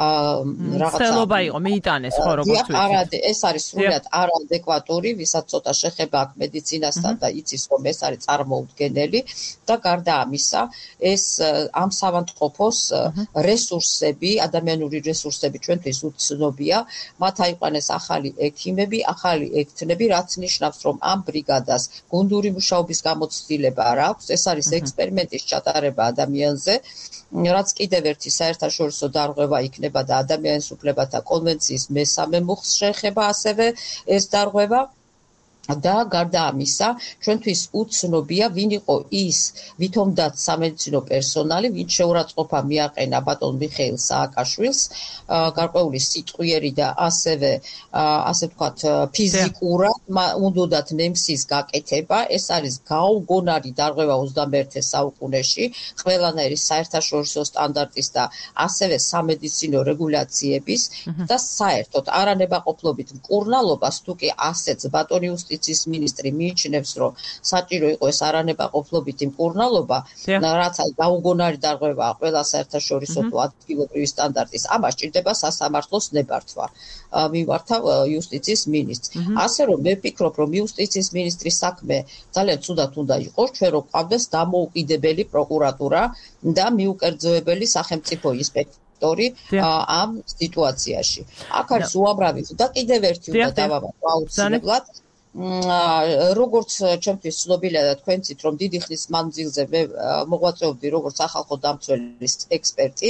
რაღაცა ცდელობა იყო მიიტანეს ხო როგორც ვიცი. ეს არის სრულიად არაადეკვატური, ვისაც ცოტა შეხება აქვს მედიცინასთან და იცის რომ ეს არის წარმოუდგენელი და გარდა ამისა, ეს ამ საავადმყოფოს რესურსები, ადამიანური რესურსები ჩვენთვის უცნობია, მათ აიყვანეს ახალი ექიმები, ახალი ექთნები, რაც ნიშნავს რომ ამ ბრიგადას გუნდური მუშაობის გამოცდილება არ აქვს, ეს არის ექსპერიმენტის ჩატარება ადამიანზე, რაც კიდევ ერთი საერთაშორისო დარღვევა იქნება და ადამიანის უფლებათა კონვენციის მესამე მუხლს შეეხება ასევე ეს დარღვევა და გარდა ამისა, ჩვენთვის უცნობია, ვინ იყო ის ვითომდაც სამედიცინო პერსონალი, ვინც შეურაცხყოფა მიაყენა ბატონ მიხეილ სააკაშვილს, გარკვეული სიტყვიერი და ასევე, ასე ვთქვათ, ფიზიკურად უნდათ ნემსის გაკეთება. ეს არის გაუგონარი დარღვევა 21 საუკუნეში, ყველანაირი საერთაშორისო სტანდარტის და ასევე სამედიცინო რეგულაციების და საერთოდ არანებაყოფლობით მკურნალობას თუ კი ასეც ბატონი იუსტიციის მინისტრი მიიჩნევს, რომ საჭირო იყო ეს არანებაყოფლობითი მკურნალობა, რაც გაუგონარი დარღვევაა ყველა საერთაშორისო თუ ადგილობრივი სტანდარტის, ამას ჭირდება სასამართლოს ნებართვა. მიმართავ იუსტიციის მინისტრს. ასე რომ მე ვფიქრობ, რომ იუსტიციის მინისტრის საქმე ძალიან ცუდად უნდა იყოს, ჩვენ რო გვყავდეს დამოუკიდებელი პროკურატურა და მიუკერძოებელი სახელმწიფო ინსპექტორი ამ სიტუაციაში. აქ არის უამრავი და კიდევ ერთი უნდა დავამატო აუცილებლად. როგორც ჩემთვის ცნობილია და თქვენცით, რომ დიდი ხნის მანძილზე მე მოღვაწეობდი როგორც სახალხო დამცველის ექსპერტი,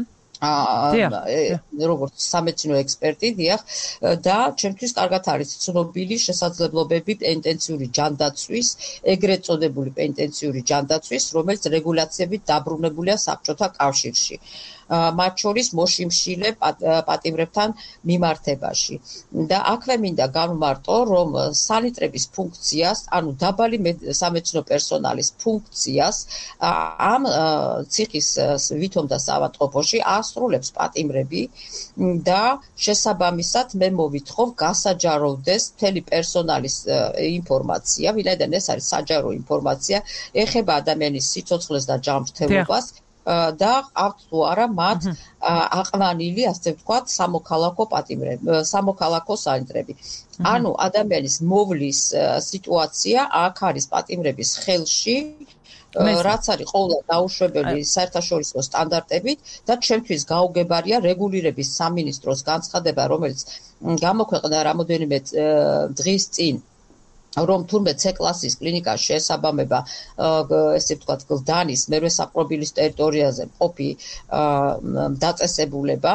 როგორც სამედიცინო ექსპერტი, დიახ, და ჩემთვის კარგად არის ცნობილი შესაძლებლობები პენტენციური ჯანდაცვის, ეგრეთ წოდებული პენტენციური ჯანდაცვის, რომელიც რეგულაციებით დაბრუნებულია საბჭოთა კავშირში. მათ შორის მოშიმშილე პატიმრებთან მიმართებაში. და აქვე მინდა განვმარტო, რომ სანიტრების ფუნქციას, ანუ დაბალი სამედიცინო პერსონალის ფუნქციას ამ ციხის ვითომ და საავადმყოფოში ასრულებს პატიმრები და შესაბამისად მე მოვითხოვ გასაჯაროვდეს მთელი პერსონალის ინფორმაცია, ვინაიდან ეს არის საჯარო ინფორმაცია, ეხება ადამიანის სიცოცხლეს და ჯანმრთელობას და ყავთ თუ არა მათ აყვანილი, ასე ვთქვათ, სამოქალაქო სანიტრები. ანუ ადამიანის მოვლის სიტუაცია აქ არის პატიმრების ხელში, რაც არის ყოველ დაუშვებელი საერთაშორისო სტანდარტებით და ჩვენთვის გაუგებარია რეგულირების სამინისტროს განცხადება, რომელიც გამოქვეყნდა რამოდენიმე დღის წინ, რომ თურმე C-კლასის კლინიკას შეესაბამება, ესე ვთქვათ, გლდანის მერვე საპყრობილის ტერიტორიაზე მყოფი დაწესებულება,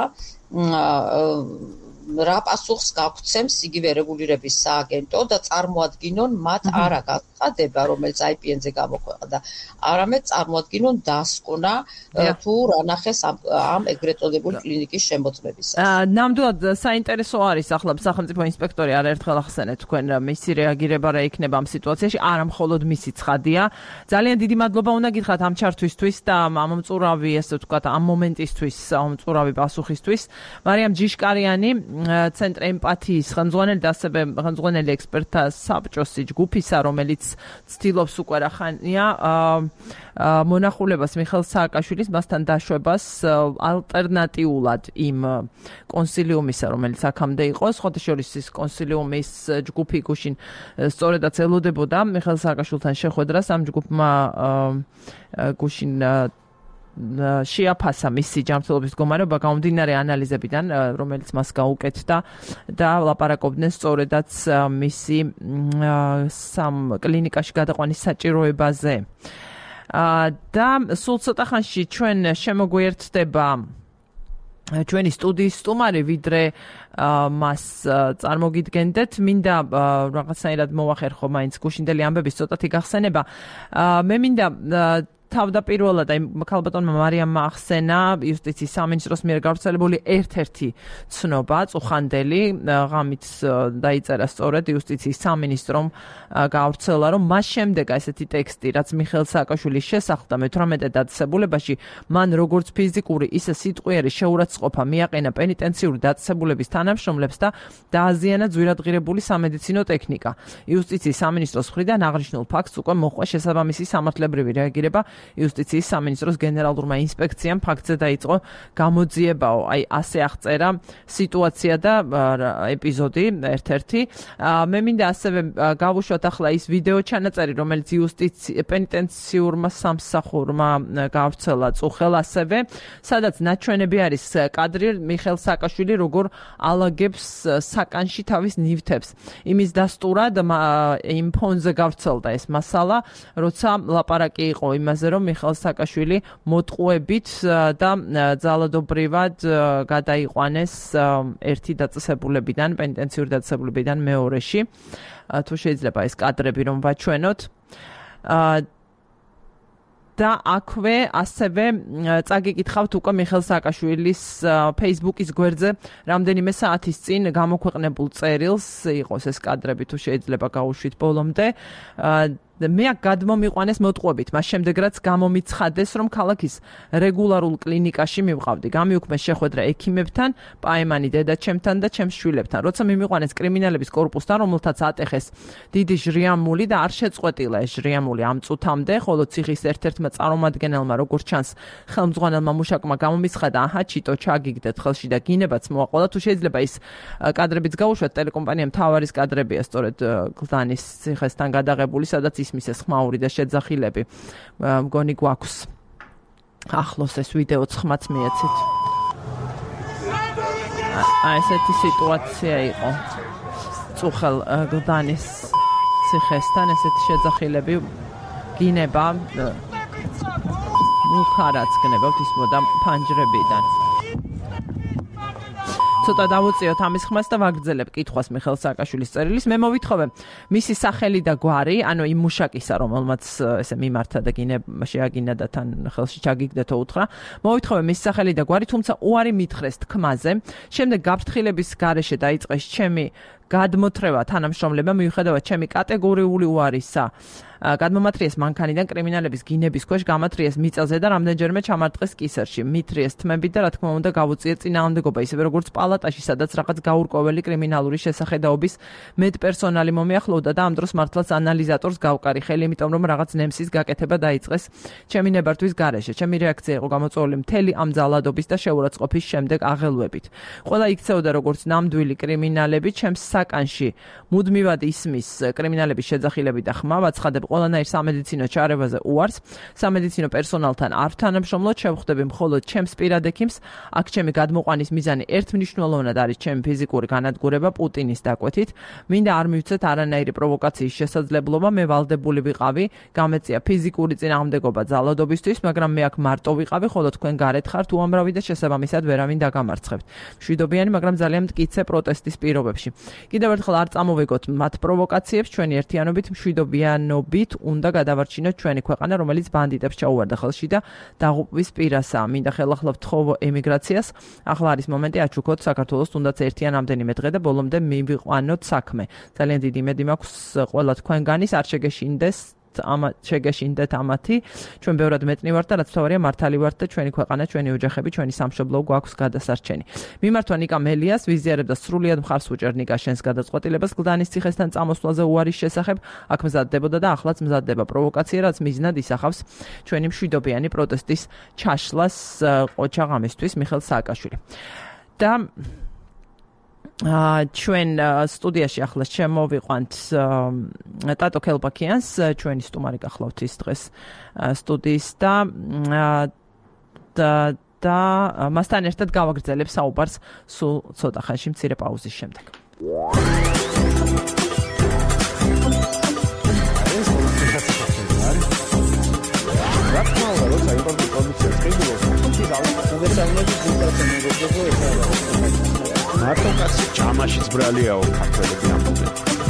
რა პასუხს გაგცემს იგივე რეგულირების სააგენტო და წარმოადგინონ მათ არა განცხადება, რომელიც IPN-ზე გამოქვეყნდა, არამედ წარმოადგინონ დასკვნა თუ რა ნახეს ამ ეგრეთ წოდებული კლინიკის შემოწმებისას. ნამდვილად საინტერესო არის ახლა სახელმწიფო ინსპექტორი არაერთხელ ახსენეთ თქვენ მისი რეაგირება რა იქნება ამ სიტუაციაში, არა მხოლოდ მისი ცხადია. ძალიან დიდი მადლობა უნდა გითხრათ ამ ჩართვისთვის და ამ მწურავი, ესე ვთქვათ, ამ მომენტისთვის, ამ მწურავი პასუხისთვის. მარიამ ჯიშკარიანი, ცენტრ ემპათიის ხელმძღვანელი და ასევე ხელმძღვანელი ექსპერტთა საბჭოს ჯგუფისა, რომელიც ცდილობს უკვე რა ხანია მონახულებას მიხეილ სააკაშვილის მასთან დაშვებას ალტერნატიულად იმ კონსილიუმისა, რომელიც აქამდე იყო, სხვათა შორის ის კონსილიუმის ჯგუფი გუშინ სწორედაც ელოდებოდა მიხეილ სააკაშვილთან შეხვედრას, ამ ჯგუფმა გუშინ შეაფასა მისი ჯანმრთელობის მდგომარეობა გამომდინარე ანალიზებიდან, რომელიც მას გაუკეთდა და ლაპარაკობდნენ სწორედაც მისი სამ კლინიკაში გადაყვანის საჭიროებაზე. და სულ ცოტა ხანში ჩვენ შემოგვიერთდება ჩვენი სტუდიის სტუმარი, ვიდრე მას წარმოგიდგენდეთ, მინდა რაღაცნაირად მოვახერხო მაინც გუშინდელი ამბების ცოტათი გახსენება. მე მინდა თავდაპირველად ქალბატონმა მარიამმა ახსენა იუსტიციის სამინისტროს მიერ გავრცელებული ერთ-ერთი ცნობა, წუხანდელი, ღამით დაიწერა სწორედ იუსტიციის სამინისტრომ გავრცელა, რომ მას შემდეგ ესეთი ტექსტი, რაც მიხეილ სააკაშვილის შესახდა მე-18 დაწესებულებაში, მან როგორც ფიზიკური, ისე სიტყვიერი შეურაცხყოფა მიაყენა პენიტენციური დაწესებულების თანამშრომლებს და დააზიანა ძვირადღირებული სამედიცინო ტექნიკა. იუსტიციის სამინისტროს მხრიდან აღნიშნულ ფაქტს უკვე მოჰყვა შესაბამისი სამართლებრივი რეაგირება იუსტიციის სამინისტროს გენერალურმა ინსპექციამ, ფაქტზე დაიწყო გამოძიებაო. აი ასე აღწერა სიტუაცია და ეპიზოდი ერთ-ერთი. მე მინდა ასევე გავუშვათ ახლა ის ვიდეო ჩანაწერი, რომელიც პენიტენციურმა სამსახურმა გავრცელა წუხელ ასევე, სადაც ნაჩვენები არის კადრი მიხეილ სააკაშვილი როგორ ალაგებს საკანში თავის ნივთებს. იმის დასტურად იმ ფონზე გავრცელდა ეს მასალა, როცა ლაპარაკი იყო იმაზე, ამბავზე, რომ მიხეილ სააკაშვილი მოტყუებით და ძალადობრივად გადაიყვანეს ერთი დაწესებულებიდან, პენიტენციური დაწესებულებიდან მეორეში. თუ შეიძლება ეს კადრები რომ ვაჩვენოთ. და აქვე ასევე წაგიკითხავთ უკვე მიხეილ სააკაშვილის Facebook-ის გვერდზე რამდენიმე საათის წინ გამოქვეყნებულ წერილს, იყოს ეს კადრები თუ შეიძლება გაუშვით ბოლომდე. მე აქ გადმომიყვანეს მოტყუებით, მას შემდეგ რაც გამომიცხადეს, რომ ქალაქის რეგულარულ კლინიკაში მივყავდი. გამიუქმეს შეხვედრა ექიმებთან, პაემანი დედაჩემთან და ჩემს შვილებთან. როცა მიმიყვანეს კრიმინალების კორპუსთან, რომელთაც ატეხეს დიდი ჟრიამული და არ შეწყვეტილა ეს ჟრიამული ამ წუთამდე, ხოლო ციხის ერთ-ერთმა წარმომადგენელმა, როგორც ჩანს, ხელმძღვანელმა მუშაკმა გამომიცხადა, აჰა, ჩიტო ჩაგიგდეთ ხელში და გინებაც მოაყოლა. თუ შეიძლება ის კადრებიც გაუშვათ, ტელეკომპანია მთავარის კადრებია, სწორედ გლდანის ციხესთან გადაღებული, სადაც ისმის ეს ხმაური და შეძახილები. მგონი გვაქვს ახლოს ეს ვიდეოც ხმაც მიეცით. ესეთი სიტუაცია იყო წუხელ გლდანის ციხესთან, ესეთი შეძახილები გინება მუქარაც გნებავთ ისმოდა ფანჯრებიდან. ცოტა დავუწიოთ ამის ხმას და ვაგრძელებ კითხვას მიხეილ სააკაშვილის წერილის. მე მოვითხოვე მისი სახელი და გვარი, ანუ იმ მუშაკისა, რომელმაც ესე მიმართა და შეაგინა და თან ხელში ჩაგიგდეთო უთხრა. მოვითხოვე მისი სახელი და გვარი, თუმცა უარი მითხრეს თქმაზე. შემდეგ გაფრთხილების გარეშე დაიწყეს ჩემი გადმოთრევა თანამშრომლებმა, მიუხედავად ჩემი კატეგორიული უარისა. გადმომათრიეს მანქანიდან კრიმინალების გინების ქვეშ გამათრიეს მიწაზე და რამდენჯერმე ჩამარტყეს კისერში. მითრიეს თმებით და რა თქმა უნდა გავუწიეთ წინააღმდეგობა, ისევე როგორც პალატაში, სადაც რაღაც გაურკვეველი კრიმინალური შესახედაობის მედპერსონალი მომიახლოვდა და ამ დროს მართლაც ანალიზატორს გავკარი ხელი, იმიტომ რომ რაღაც ნემსის გაკეთება დაიწყეს ჩემი ნებართვის გარეშე. ჩემი რეაქცია იყო გამოწვეული მთელი ამ ძალადობის და შეურაცხყოფის შემდეგ აღელვებით. ყველა იქცეოდა როგორც ნამდვილი კრიმინალები, ჩემს საკანში მუდმივად ისმის კრიმინალების შეძახილები და ხმა, ვაცხადებ ყველანაირ სამედიცინო ჩარევაზე უარს, სამედიცინო პერსონალთან არ თანამშრომლობ, შევხვდები მხოლოდ ჩემს პირად ექიმს. აქ ჩემი გადმოყვანის მიზანი ერთმნიშვნელოვნად არის ჩემი ფიზიკური განადგურება პუტინის დაკვეთით. მინდა არ მივცეთ არანაირი პროვოკაციის შესაძლებლობა, მე ვალდებული ვიყავი, გამეწია ფიზიკური წინააღმდეგობა ძალადობისთვის, მაგრამ მე აქ მარტო ვიყავი, ხოლო თქვენ გარეთ ხართ უამრავი და შესაბამისად ვერავინ დაგამარცხებთ. მშვიდობიანი, მაგრამ ძალიან მტკიცე პროტესტის პირობებში. კიდევ ერთხელ არ წამოვეგოთ მათ პროვოკაციებს, ჩვენი ერთიანობით, მშვიდობიანობით უნდა გადავარჩინოთ ჩვენი ქვეყანა, რომელიც ბანდიტებს ჩაუვარდა ხელში და დაღუპვის პირასაა. მინდა ხელახლა ვთხოვო ემიგრაციას. ახლა არის მომენტი აჩუქოთ საქართველოს თუნდაც ერთიან ამდენიმე დღე და ბოლომდე მივიყვანოთ საქმე. ძალიან დიდი იმედი მაქვს ყველა თქვენგანის არ შეგეშინდეთ ამათი. ჩვენ ბევრად მეტნი ვართ და რაც თავარია მართალი ვართ და ჩვენი ქვეყანა, ჩვენი ოჯახები, ჩვენი სამშობლო გვაქვს გადასარჩენი. მიმართვა ნიკა მელიას, ვიზიარებდა სრულიად მხარს უჭერ ნიკა შენს გადაწყვეტილებას გლდანის ციხესთან წამოსვლაზე უარის შესახებ. აქ მზადდებოდა და ახლაც მზადდება პროვოკაცია, რაც მიზნად ისახავს ჩვენი მშვიდობიანი პროტესტის ჩაშლას ყოჩაღამისთვის მიხეილ სააკაშვილი. და ჩვენ სტუდიაში ახლა შემოვიყვანთ ტატო ქელბაქიანს, ჩვენი სტუმარი გახლავთ ის დღეს სტუდიის და მასთან ერთად გავაგრძელებ საუბარს სულ ცოტა ხანში მცირე პაუზის შემდეგ. მარტო კაცი ჭამაშიც ბრალიაო ქართველები ამბობენ.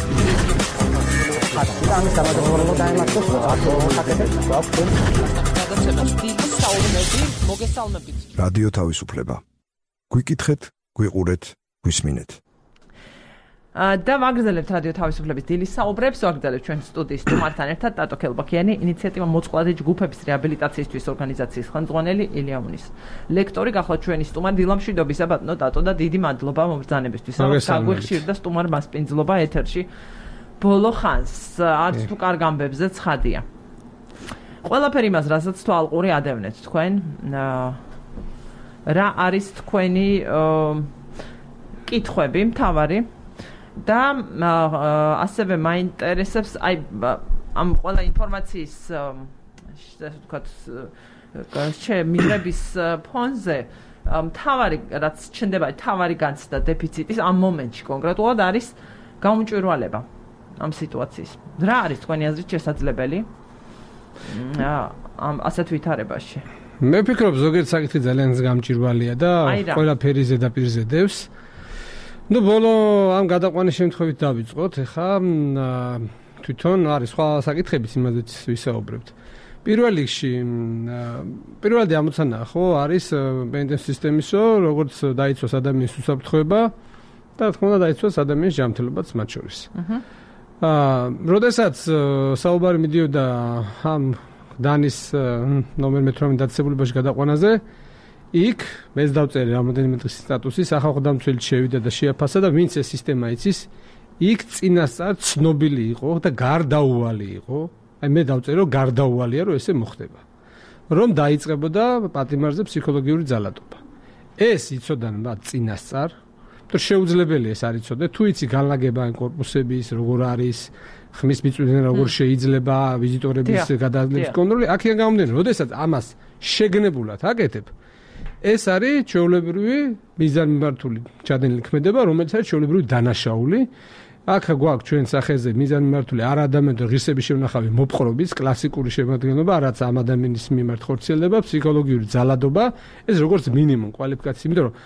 რადიო თავისუფლება. გვიკითხეთ, გვიყურეთ, გვისმინეთ. და ვაგრძელებთ რადიო თავისუფლების დილის საუბრებს, ვაგრძელებთ ჩვენ სტუდიის სტუმართან ერთად ტატო ქელბაქიანი, ინიციატივა მოწყვლადი ჯგუფების რეაბილიტაციისთვის ორგანიზაციის ხელმძღვანელი ილია უნის. ლექტორი გახლავთ ჩვენი სტუმარი დილამშვიდობისა ბატონო ტატო და დიდი მადლობა მომბრძანებისთვის. გაგვიხშირდა სტუმარ მასპინძლობა ეთერში ბოლო ხანს, არც თუ კარგ ამბებზე ცხადია. ყველაფერი იმას, რასაც თვალყური ადევნეთ თქვენ, რა არის თქვენი კითხვები, მთავარი და ასევე მაინტერესებს აი ამ ყველა ინფორმაციის ვთქვათ მიღების ფონზე მთავარი რაც ჩნდება მთავარი განცდა დეფიციტის ამ მომენტში კონკრეტულად არის გაუმჭვირვალება ამ სიტუაციის. რა არის თქვენი აზრით შესაძლებელი? ამ ასეთ ვითარებაში. მე ვფიქრობ ზოგიერთ საკითხი ძალიან გამჭირვალეა და ყველაფერი ზედაპირზე დევს. ნუ ბოლო ამ გადაყვანის შემთხვევით დავიწყოთ. ეხლა თვითონ არის სხვა საკითხებიც იმაზეც ვისაუბრებთ. პირველ რიგში პირველადი ამოცანა ხო არის პენტეს სისტემისო, როგორც დაიცვას ადამიანის უსაფრთხოება და თქმა უნდა დაიცვას ადამიანის ჯანმრთელობაც მათ შორის. როდესაც საუბარი მიდიოდა ამ დანის ნომერ 18 დაწესებულებაში გადაყვანაზე, იქ მეც დავწერე რამოდენიმე დღის სტატუსი, სახალხო დამცველი შევიდა და შეაფასა და ვინც ეს სისტემა იცის, იქ წინასწარ ცნობილი იყო და გარდაუვალი იყო. აი მე დავწერე რომ გარდაუვალია რომ ესე მოხდება. რომ დაიწყებოდა პატიმარზე ფსიქოლოგიური ძალადობა. ეს იცოდან მათ წინასწარ, თუ შეუძლებელი ეს არ იცოდე, თუ იცი განლაგება ან კორპუსების როგორ არის, ხმის მიწვიდან როგორ შეიძლება ვიზიტორების გადაძლევის კონტროლი, აქედან გამომდინარე, როდესაც ამას შეგნებულად აკეთებ, ეს არის ჩვეულებრივი მიზანმიმართული ჩადენილი ქმედება, რომელიც არის ჩვეულებრივი დანაშაული. აქ გვაქვს ჩვენ სახეზე მიზანმიმართული არაადამიანი ღირსების შევნახავი მოპყრობის კლასიკური შემადგენლობა, რაც ამ ადამიანის მიმართ ხორციელდება, ფსიქოლოგიური ძალადობა, ეს როგორც მინიმუმ კვალიფიკაცია, იმიტომ რომ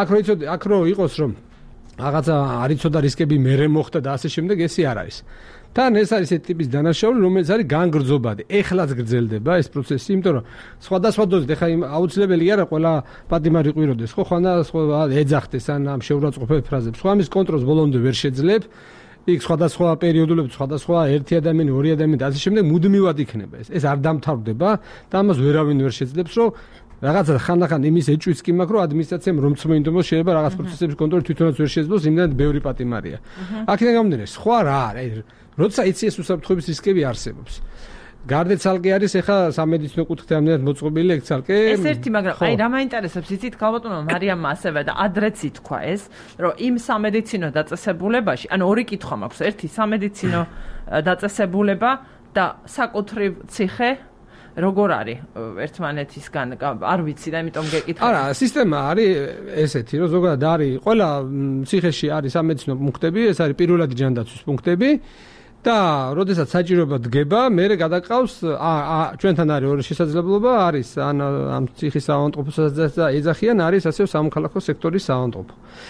აქ რო იყოს რომ რაღაცა არ იცოდა რისკები მერე მოხდა და ასე შემდეგ, ესე არ არის. თან ეს არის ეს ტიპის დანაშაული, რომელიც არის განგრძობადი. ეხლაც გრძელდება ეს პროცესი, იმიტომ რომ სხვადასხვა დოზით ეხლა აუცილებელი არა ყველა პატიმარი ყვიროდეს, ხო, სხვა ეძახდეს ან ამ შეურაცხყოფელ ფრაზებს. სხვა ამის კონტროლს ბოლომდე ვერ შეძლებ. იქ სხვადასხვა პერიოდულობით, სხვადასხვა ერთი ადამიანი, ორი ადამიანი და ასე შემდეგ მუდმივად იქნება ეს. ეს არ დამთავრდება და ამას ვერავინ ვერ შეძლებს, რომ რაღაცა ხანდახან იმის ეჭვიც კი მაქვს, რომ ადმინისტრაციამ რომ წმოინდომოს შეიძლება რაღაც პროცესების კონტროლი თვითონაც ვერ შეძლოს, იმდანაც ბევრი პატიმარია. აქედან გამომდინარე, სხვა რა არის? როცა იცი ეს უსაფრთხოების რისკები არსებობს. გარდა ცალკე არის ეხა სამედიცინო კუთხით ამდენად მოწყობილი ეგ ცალკე. ეს ერთი, მაგრამ აი რა მაინტერესებს, იცით, ქალბატონო მარიამმა ასევე და ადრეც ითქვა ეს, რომ იმ სამედიცინო დაწესებულებაში, ანუ ორი კითხვა მაქვს, ერთი სამედიცინო დაწესებულება და საკუთრივ ციხე როგორ არის ერთმანეთისგან არ ვიცი და იმიტომ გეკითხა. არა, სისტემა არის ესეთი, რომ ზოგადად არის ყველა ციხეში არის სამედიცინო პუნქტები, ეს არის პირველადი ჯანდაცვის პუნქტები. და როდესაც საჭიროება დგება, მე გადაყავს ჩვენთან არის ორი შესაძლებლობა, არის ამ ციხის საავადმყოფოსაც ეძახიან, არის ასევე სამოქალაქო სექტორის საავადმყოფო.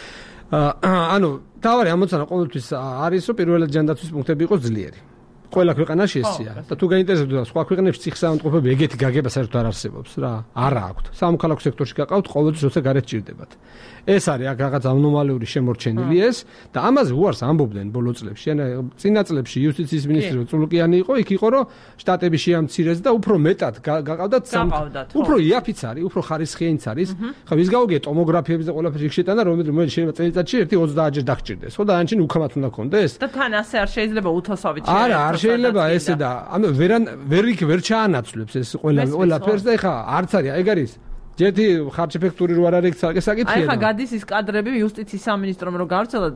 ანუ თავარი ამოცანა ყოველთვის არის, რომ პირველად ჯანდაცვის პუნქტები იყოს ძლიერი. ყველა ქვეყანაში ესეა. და თუ გაინტერესებდა სხვა ქვეყნებში ციხის საავადმყოფოები ეგეთი გაგება საერთოდ არ არსებობს რა. არა აქვთ. სამოქალაქო სექტორში გაყავთ ყოველთვის როცა გარეთ ჭირდებათ. ეს არის აქ რაღაც ანომალიური შემორჩენილი ეს და ამაზე უარს ამბობდნენ ბოლო წლებში. ანუ წინა წლებში იუსტიციის მინისტრი წულუკიანი იყო, იქ იყო რომ შტატები შეამცირეს და უფრო მეტად გაყავდათ უფრო იაფიც არის, უფრო ხარისხიანიც არის. ხა ვის გაუგია ტომოგრაფიების და ყველაფერი შეტანა, რომელიც შეიძლება წელიწადში 1-30 ჯერ დაგჭირდეს. ხო და ანჩინ უკამათ უნდა კონდეს. და თან ასე არ შეიძლება უთოსავით არა, არ შეიძლება ესე და ანუ ვერ ჩაანაცვლებს ეს ყველაფერს და ეხა არც არის, ეგ არის ჯერთი ხარჯეფექტური რო არ არის საკითხია. აი ხა გადის ის კადრები იუსტიციის სამინისტრომ რო გავრცელა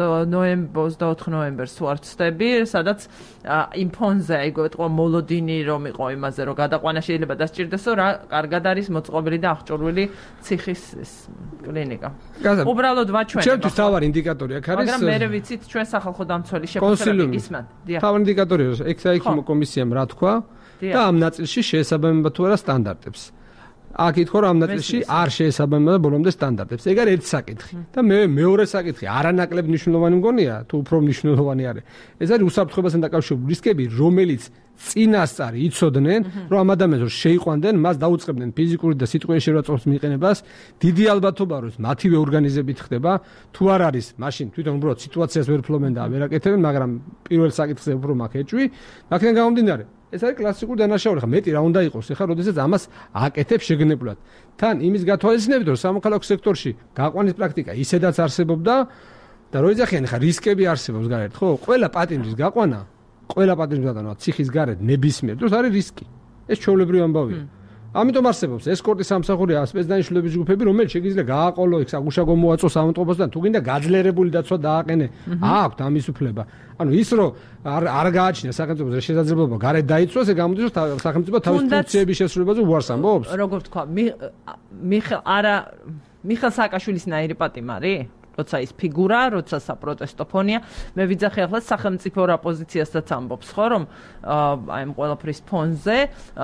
24 ნოემბერს თუ არ ვცდები, სადაც იმ ფონზე აიგო მოლოდინი რომ იყო იმაზე რომ გადაყვანა შეიძლება დასჭირდესო რა კარგად არის მოწყობილი და აღჭურვილი ციხის კლინიკა. უბრალოდ ვაჩვენებ. ჩემთვის თავარი ინდიკატორი აქ არის. მაგრამ მე ვიცით ჩვენ სახალხო დამცველი შეფასებები ისმად. თავარი ინდიკატორია ექსაიქიმო კომისიამ რა თქვა და ამ ნაწილში შეესაბამება თუ არა სტანდარტებს. აქ ითქვა რომ ამ ნაწილში არ შეესაბამება ბოლომდე სტანდარტებს. ეგ არის ერთი საკითხი. და მეორე საკითხი, არანაკლებ მნიშვნელოვანი მგონია, თუ უფრო მნიშვნელოვანი არის. ეს არის უსაფრთხოებასთან დაკავშირებული რისკები, რომელიც წინასწარ იცოდნენ, რომ ამ ადამიანს შეიყვანდნენ, მას დაუწყებდნენ ფიზიკური და სიტყვიერი შეურაცხყოფის მიყენებას, დიდი ალბათობა რომ მათივე ორგანიზებით ხდება, თუ არ არის, მაშინ თვითონ უბრალოდ სიტუაციას ვერ ფლობენ და ვერ აკეთებენ, მაგრამ პირველ საკითხზე უფრო მაქვს ეჭვი, აქედან გამომდინარე ეს არის კლასიკური დანაშაული, ხა მეტი რა უნდა იყოს, ხა როდესაც ამას აკეთებს შეგნებულად. თან იმის გათვალისწინებით, რომ სამოქალაქო სექტორში გაყვანის პრაქტიკა ისედაც არსებობდა და რო ეძახიან, ხა რისკები არსებობს გარეთ, ხო? ყველა პატიმრის გაყვანა, ციხის გარეთ ნებისმიერ დროს არის რისკი. ეს ჩვეულებრივი ამბავია. ამიტომ არსებობს ესკორტის სამსახურია სპეცდანიშნულების ჯგუფები, რომელიც შეიძლება გააყოლო იქ საგუშაგო მოაწოს სამონტყოფოსთან, თუ გინდა გაძლიერებული დაცვა დააყენე. აქვთ ამის უფლება. ანუ ის რომ არ გააჩინა სახელმწიფოს შესაძლებლობა გარეთ დაიცვას, ეგ გამოდის რომ სახელმწიფო თავის ფუნქციების შესრულებაზე უარს ამბობს. როგორ თქვა, მიხელ სააკაშვილის ნაირი პატიმარი? როცა ის ფიგურა, როცა საპროტესტო ფონია, მე ვიძახი ახლა სახელმწიფო რა პოზიციასაც ამბობს, ხო, რომ აი ამ ყველაფრის ფონზე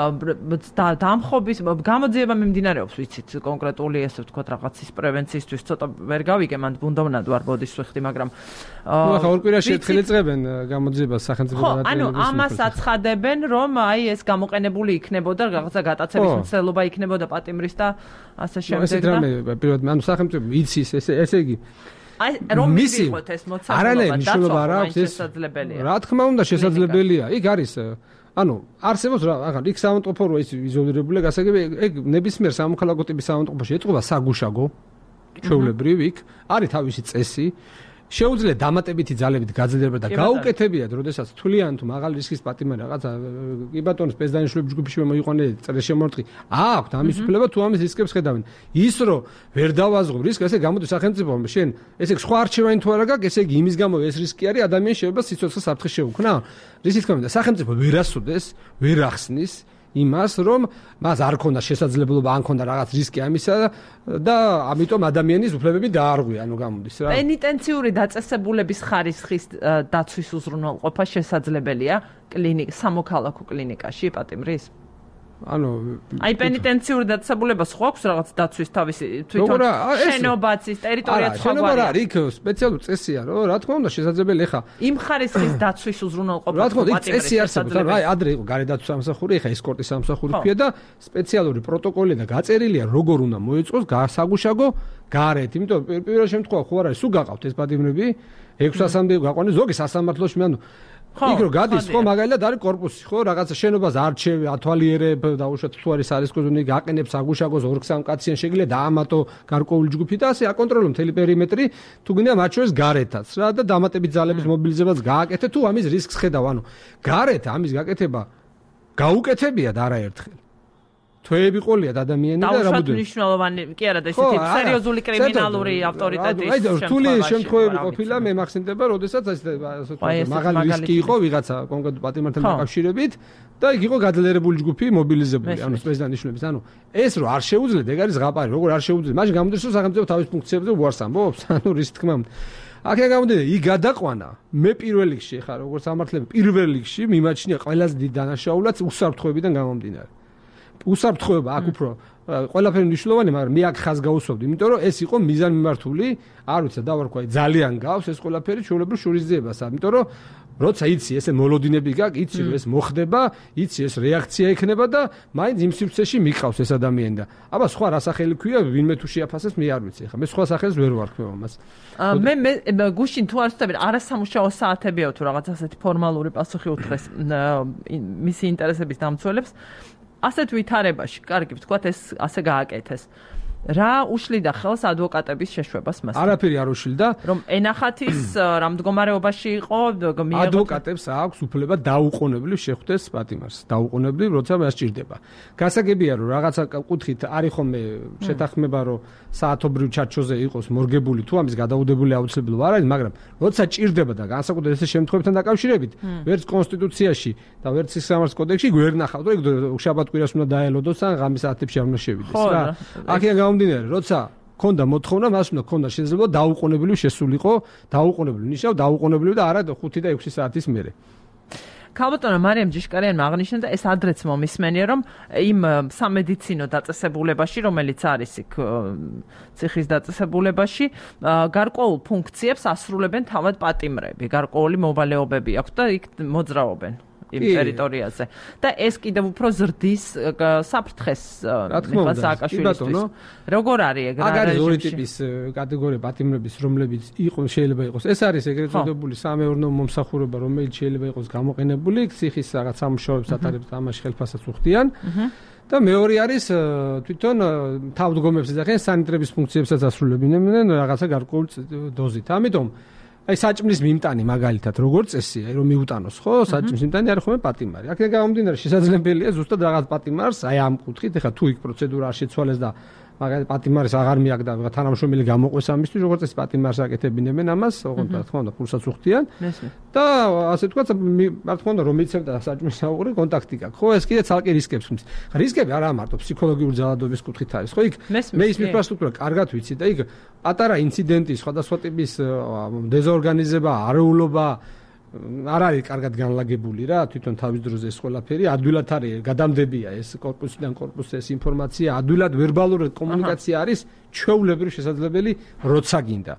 დამხობის გამოძიება მიმდინარეობს, ვიცით, კონკრეტული ესე ვთქვათ, რაღაცის პრევენციისთვის ცოტა ვერ გავიგე, მანდ ბუნდოვნად ვარ ბოდის ვიხდი, მაგრამ ნუ ახლა ორ კვირაში ერთხელ ეწევენ გამოძიებას სახელმწიფო ანუ ამას აცხადებენ, რომ აი ეს გამოყენებული იქნებოდა რაღაცა გატაცების მცდელობა იქნებოდა პატიმრის და ასე შემდეგ და პირველად ანუ სახელმწიფო იცის ესე იგი აი რომ მივიღოთ ეს მოცემულობა და შესაძლებელია. რა თქმა უნდა შესაძლებელია. იქ არის ანუ არსებობს რა აღარ იქ სამონტყოფო რო ის იზოლირებულია გასაგები ეგ ნებისმიერ სამოქალაქო ტიპის სამონტყოფოში ეწყობა საგუშაგო ჩვეულებრივ იქ არის თავისი წესი შეუძლია დამატებითი ძალებით გაძლიერება და გაუკეთებიათ, როდესაც თვლიან თუ მაღალი რისკის პატიმარი რაღაცა კი ბატონო სპეცდანიშნულების ჯგუფში მოიყვანე წრეშემორტყი აქვთ ამის უფლება თუ ამის რისკებს ხედავენ ის რომ ვერ დავაზღობ რისკს ესე გამოდის სახელმწიფო შენ ესე სხვა არჩევანი თუ არა გაქვს ესე იგი იმის გამო ეს რისკი არის ადამიანის შეიძლება სიცოცხლე საფრთხე შეუქმნა რისიც თქმა სახელმწიფო ვერ ასუდეს ვერ ახსნის იმას რომ მას არ ქონდა შესაძლებლობა ან ქონდა რაღაც რისკი ამისა და ამიტომ ადამიანის უფლებები დაარღვია ანუ გამოდის რა პენიტენციური დაწესებულების ხარისხის დაცვის უზრუნველყოფა შესაძლებელია სამოქალაქო კლინიკაში პატიმრის ანუ აი პენიტენციური დაწესებულება სხვა აქვს რაღაც დაცვის თავისი თვითონ შენობაც ის ტერიტორიაც სხვა შენობა არის იქ სპეციალური წესია რომ რა თქმა უნდა შესაძლებელია ხა იმ ხარისხის დაცვის უზრუნველყოფა რა თქმა უნდა წესი არსებობს ანუ აი ადრე იყო გარედაცვის სამსახური ხა ესკორტის სამსახური ქვია და სპეციალური პროტოკოლი და გაწერილია როგორ უნდა მოეწყოს გასაგუშაგო გარეთ იმიტომ პირველ შემთხვევაში ხო არა სულ გაყავთ ეს პატიმრები 600-მდე გაყვანეს ზოგი სასამართლოში ანუ იქ რო გადის ხო მაგალითად არის корпуსი ხო რაღაცა შენობას არჩევი ათვალიერებ დაუშვათ თუ არის არისკოზონი გაყენებს აგუშაგოს 2-3 კაციან შეგიძლია დაამატო გარკვეული ჯგუფი და ასე აკონტროლო მთელი პერიმეტრი თუ გინდა მათ შორის გარეთაც რა და დამატებით ძალების მობილიზებას გააკეთე თუ ამის რისკს ხედავ ანუ გარეთ ამის გაკეთება გაუკეთებია და არაერთხელ თვეები ყოლიათ ადამიანები და რამოდენიმე დაუშვათ მნიშვნელოვანი კი არა და ესეთი სერიოზული კრიმინალური ავტორიტეტის შემთხვევაში რთული შემთხვევები ყოფილა მე მახსენდება როდესაც ასე მაღალი რისკი იყო ვიღაცა კონკრეტულ პატიმართან დაკავშირებით და იქ იყო გაძლიერებული ჯგუფი მობილიზებული ანუ სპეცდანიშნულების ანუ ეს რო არ შეუძლეთ ეგ არის ზღაპარი როგორ არ შეუძლეთ მაშინ გამოდის რომ სახელმწიფო თავის ფუნქციებზე უარს ამბობს ანუ რის თქმა უნდა აქედან გამომდინარე იქ გადაყვანა მე პირველ რიგში ხარ როგორც სამართლები პირველ რიგში მიმაჩნია ყველაზე დიდ დანაშაულად უსაფრთხოებიდან გამომდინარე უსაფრთხოება აქ უფრო ყველაფერი მნიშვნელოვანი, მაგრამ მე აქ ხაზს გაუსვავდი, იმიტომ რომ ეს იყო მიზანმიმართული, არ ვიცი, დავარქვა, ძალიან გავს ეს ყველაფერი ჩვეულებრივ შურისძიებას, იმიტომ რომ როცა იცი ესე მოლოდინები გაქვს, იცი რომ ეს მოხდება, იცი ეს რეაქცია ექნება და მაინც იმ სივრცეში მიყავს ეს ადამიანი და აბა სხვა რა სახელი ქვია, ვინმე თუ შეაფასებს, მე არ ვიცი, ხა მე სხვა სახელს ვერ ვარქვევ ამას. მე გუშინ თუ არ ვთქვი, არასამუშაო საათებია თუ რაღაც ასეთი ფორმალური პასუხი უთხრეს მისი ინტერესების დამცველებს. ასეთ ვითარებაში, კარგი, ვთქვათ, ეს ასე გააკეთეს. რა უშლიდა ხელს ადვოკატების შეშვებას მას? არაფერი არ უშლიდა. რომ ენახათ ის რა მდგომარეობაში იყო, ადვოკატებს აქვს უფლება დაუყოვნებლივ შეხვდეს პატიმარს. დაუყოვნებლივ, როცა მას ჭირდება. გასაგებია, რომ რაღაცა კუთხით არის ხოლმე შეთანხმება, რომ საათობრივ ჩარჩოზე იყოს მორგებული თუ ამის გადაუდებული აუცილებლობა არ არის, მაგრამ როცა ჭირდება და განსაკუთრებით ეს შემთხვევებთან დაკავშირებით, ვერც კონსტიტუციაში და ვერც სამართლის კოდექსში ვერ ნახავთ, რომ იქ შაბათ-კვირას უნდა დაელოდოს ან ღამის საათებში არ უნდა შევიდეს რა. აქედან გამომდინარე, როცა ქონდა მოთხოვნა, მას უნდა ქონდა შესაძლებლობა დაუყოვნებლივ შესულიყო, დაუყოვნებლივ ნიშნავს დაუყოვნებლივ და არა 5 და 6 საათის მერე. ქალბატონო მარიამ ჯიშკარიანმა აღნიშნა და ეს ადრეც მომისმენია, რომ იმ სამედიცინო დაწესებულებაში, რომელიც არის იქ ციხის დაწესებულებაში, გარკვეულ ფუნქციებს ასრულებენ თავად პატიმრები, გარკვეული მოვალეობები აქვთ და იქ მოძრაობენ იმ ტერიტორიაზე. და ეს კიდევ უფრო ზრდის საფრთხეს მიღება სააკაშვილისთვის. როგორ არის ეგ რა? აქ არის ორი ტიპის კატეგორია პატიმრების, რომლებიც შეიძლება იყოს. ეს არის ეგრეთ წოდებული სამეურნეო მომსახურება, რომელიც შეიძლება იყოს გამოყენებული ციხის რაღაც სამუშაოებს ატარებს ამაში ხელფასსაც უხდიან. და მეორე არის თვითონ თავდგომებს ეძახიან სანიტარების ფუნქციებსაც ასრულებენ რაღაცა გარკვეული დოზით. ამიტომ აი საჭმლის მიმტანი მაგალითად როგორ წესია რომ მიუტანოს ხო საჭმლის მიმტანი არის ხოლმე პატიმარი აქედან გამომდინარე შესაძლებელია ზუსტად რაღაც პატიმარს აი ამ კუთხით ეხლა თუ იქ პროცედურა არ შეცვალეს და მაგალითად პატიმარის აღარ მიაგდა ვიღა თანამშრომელი გამოყვეს ამისთვის, როგორც ეს პატიმარს აკეთებინებენ ამას, ოღონდ რა თქმა უნდა, ფულსაც უხდიან. და ასე თქვა, რა თქმა უნდა, რომ მიცემდა საჭმის საუყური კონტაქტი გაქვს. ხო, ეს კიდე ცალკე რისკებს ხმის. რისკები არა მარტო ფსიქოლოგიური ძალადობის კუთხით არის. ხო, იქ მე ის ინფრასტრუქტურა კარგად ვიცი და იქ პატარა ინციდენტი, სხვადასხვა ტიპის დეზორგანიზება, არეულობა არ არის კარგად განლაგებული რა, თვითონ თავის დროზე ეს ყველაფერი ადვილად არის გადამდებია ეს კორპუსიდან კორპუსზე ეს ინფორმაცია, ადვილად ვერბალური კომუნიკაცია არის ჩვეულებრივ შესაძლებელი, როცა გინდა.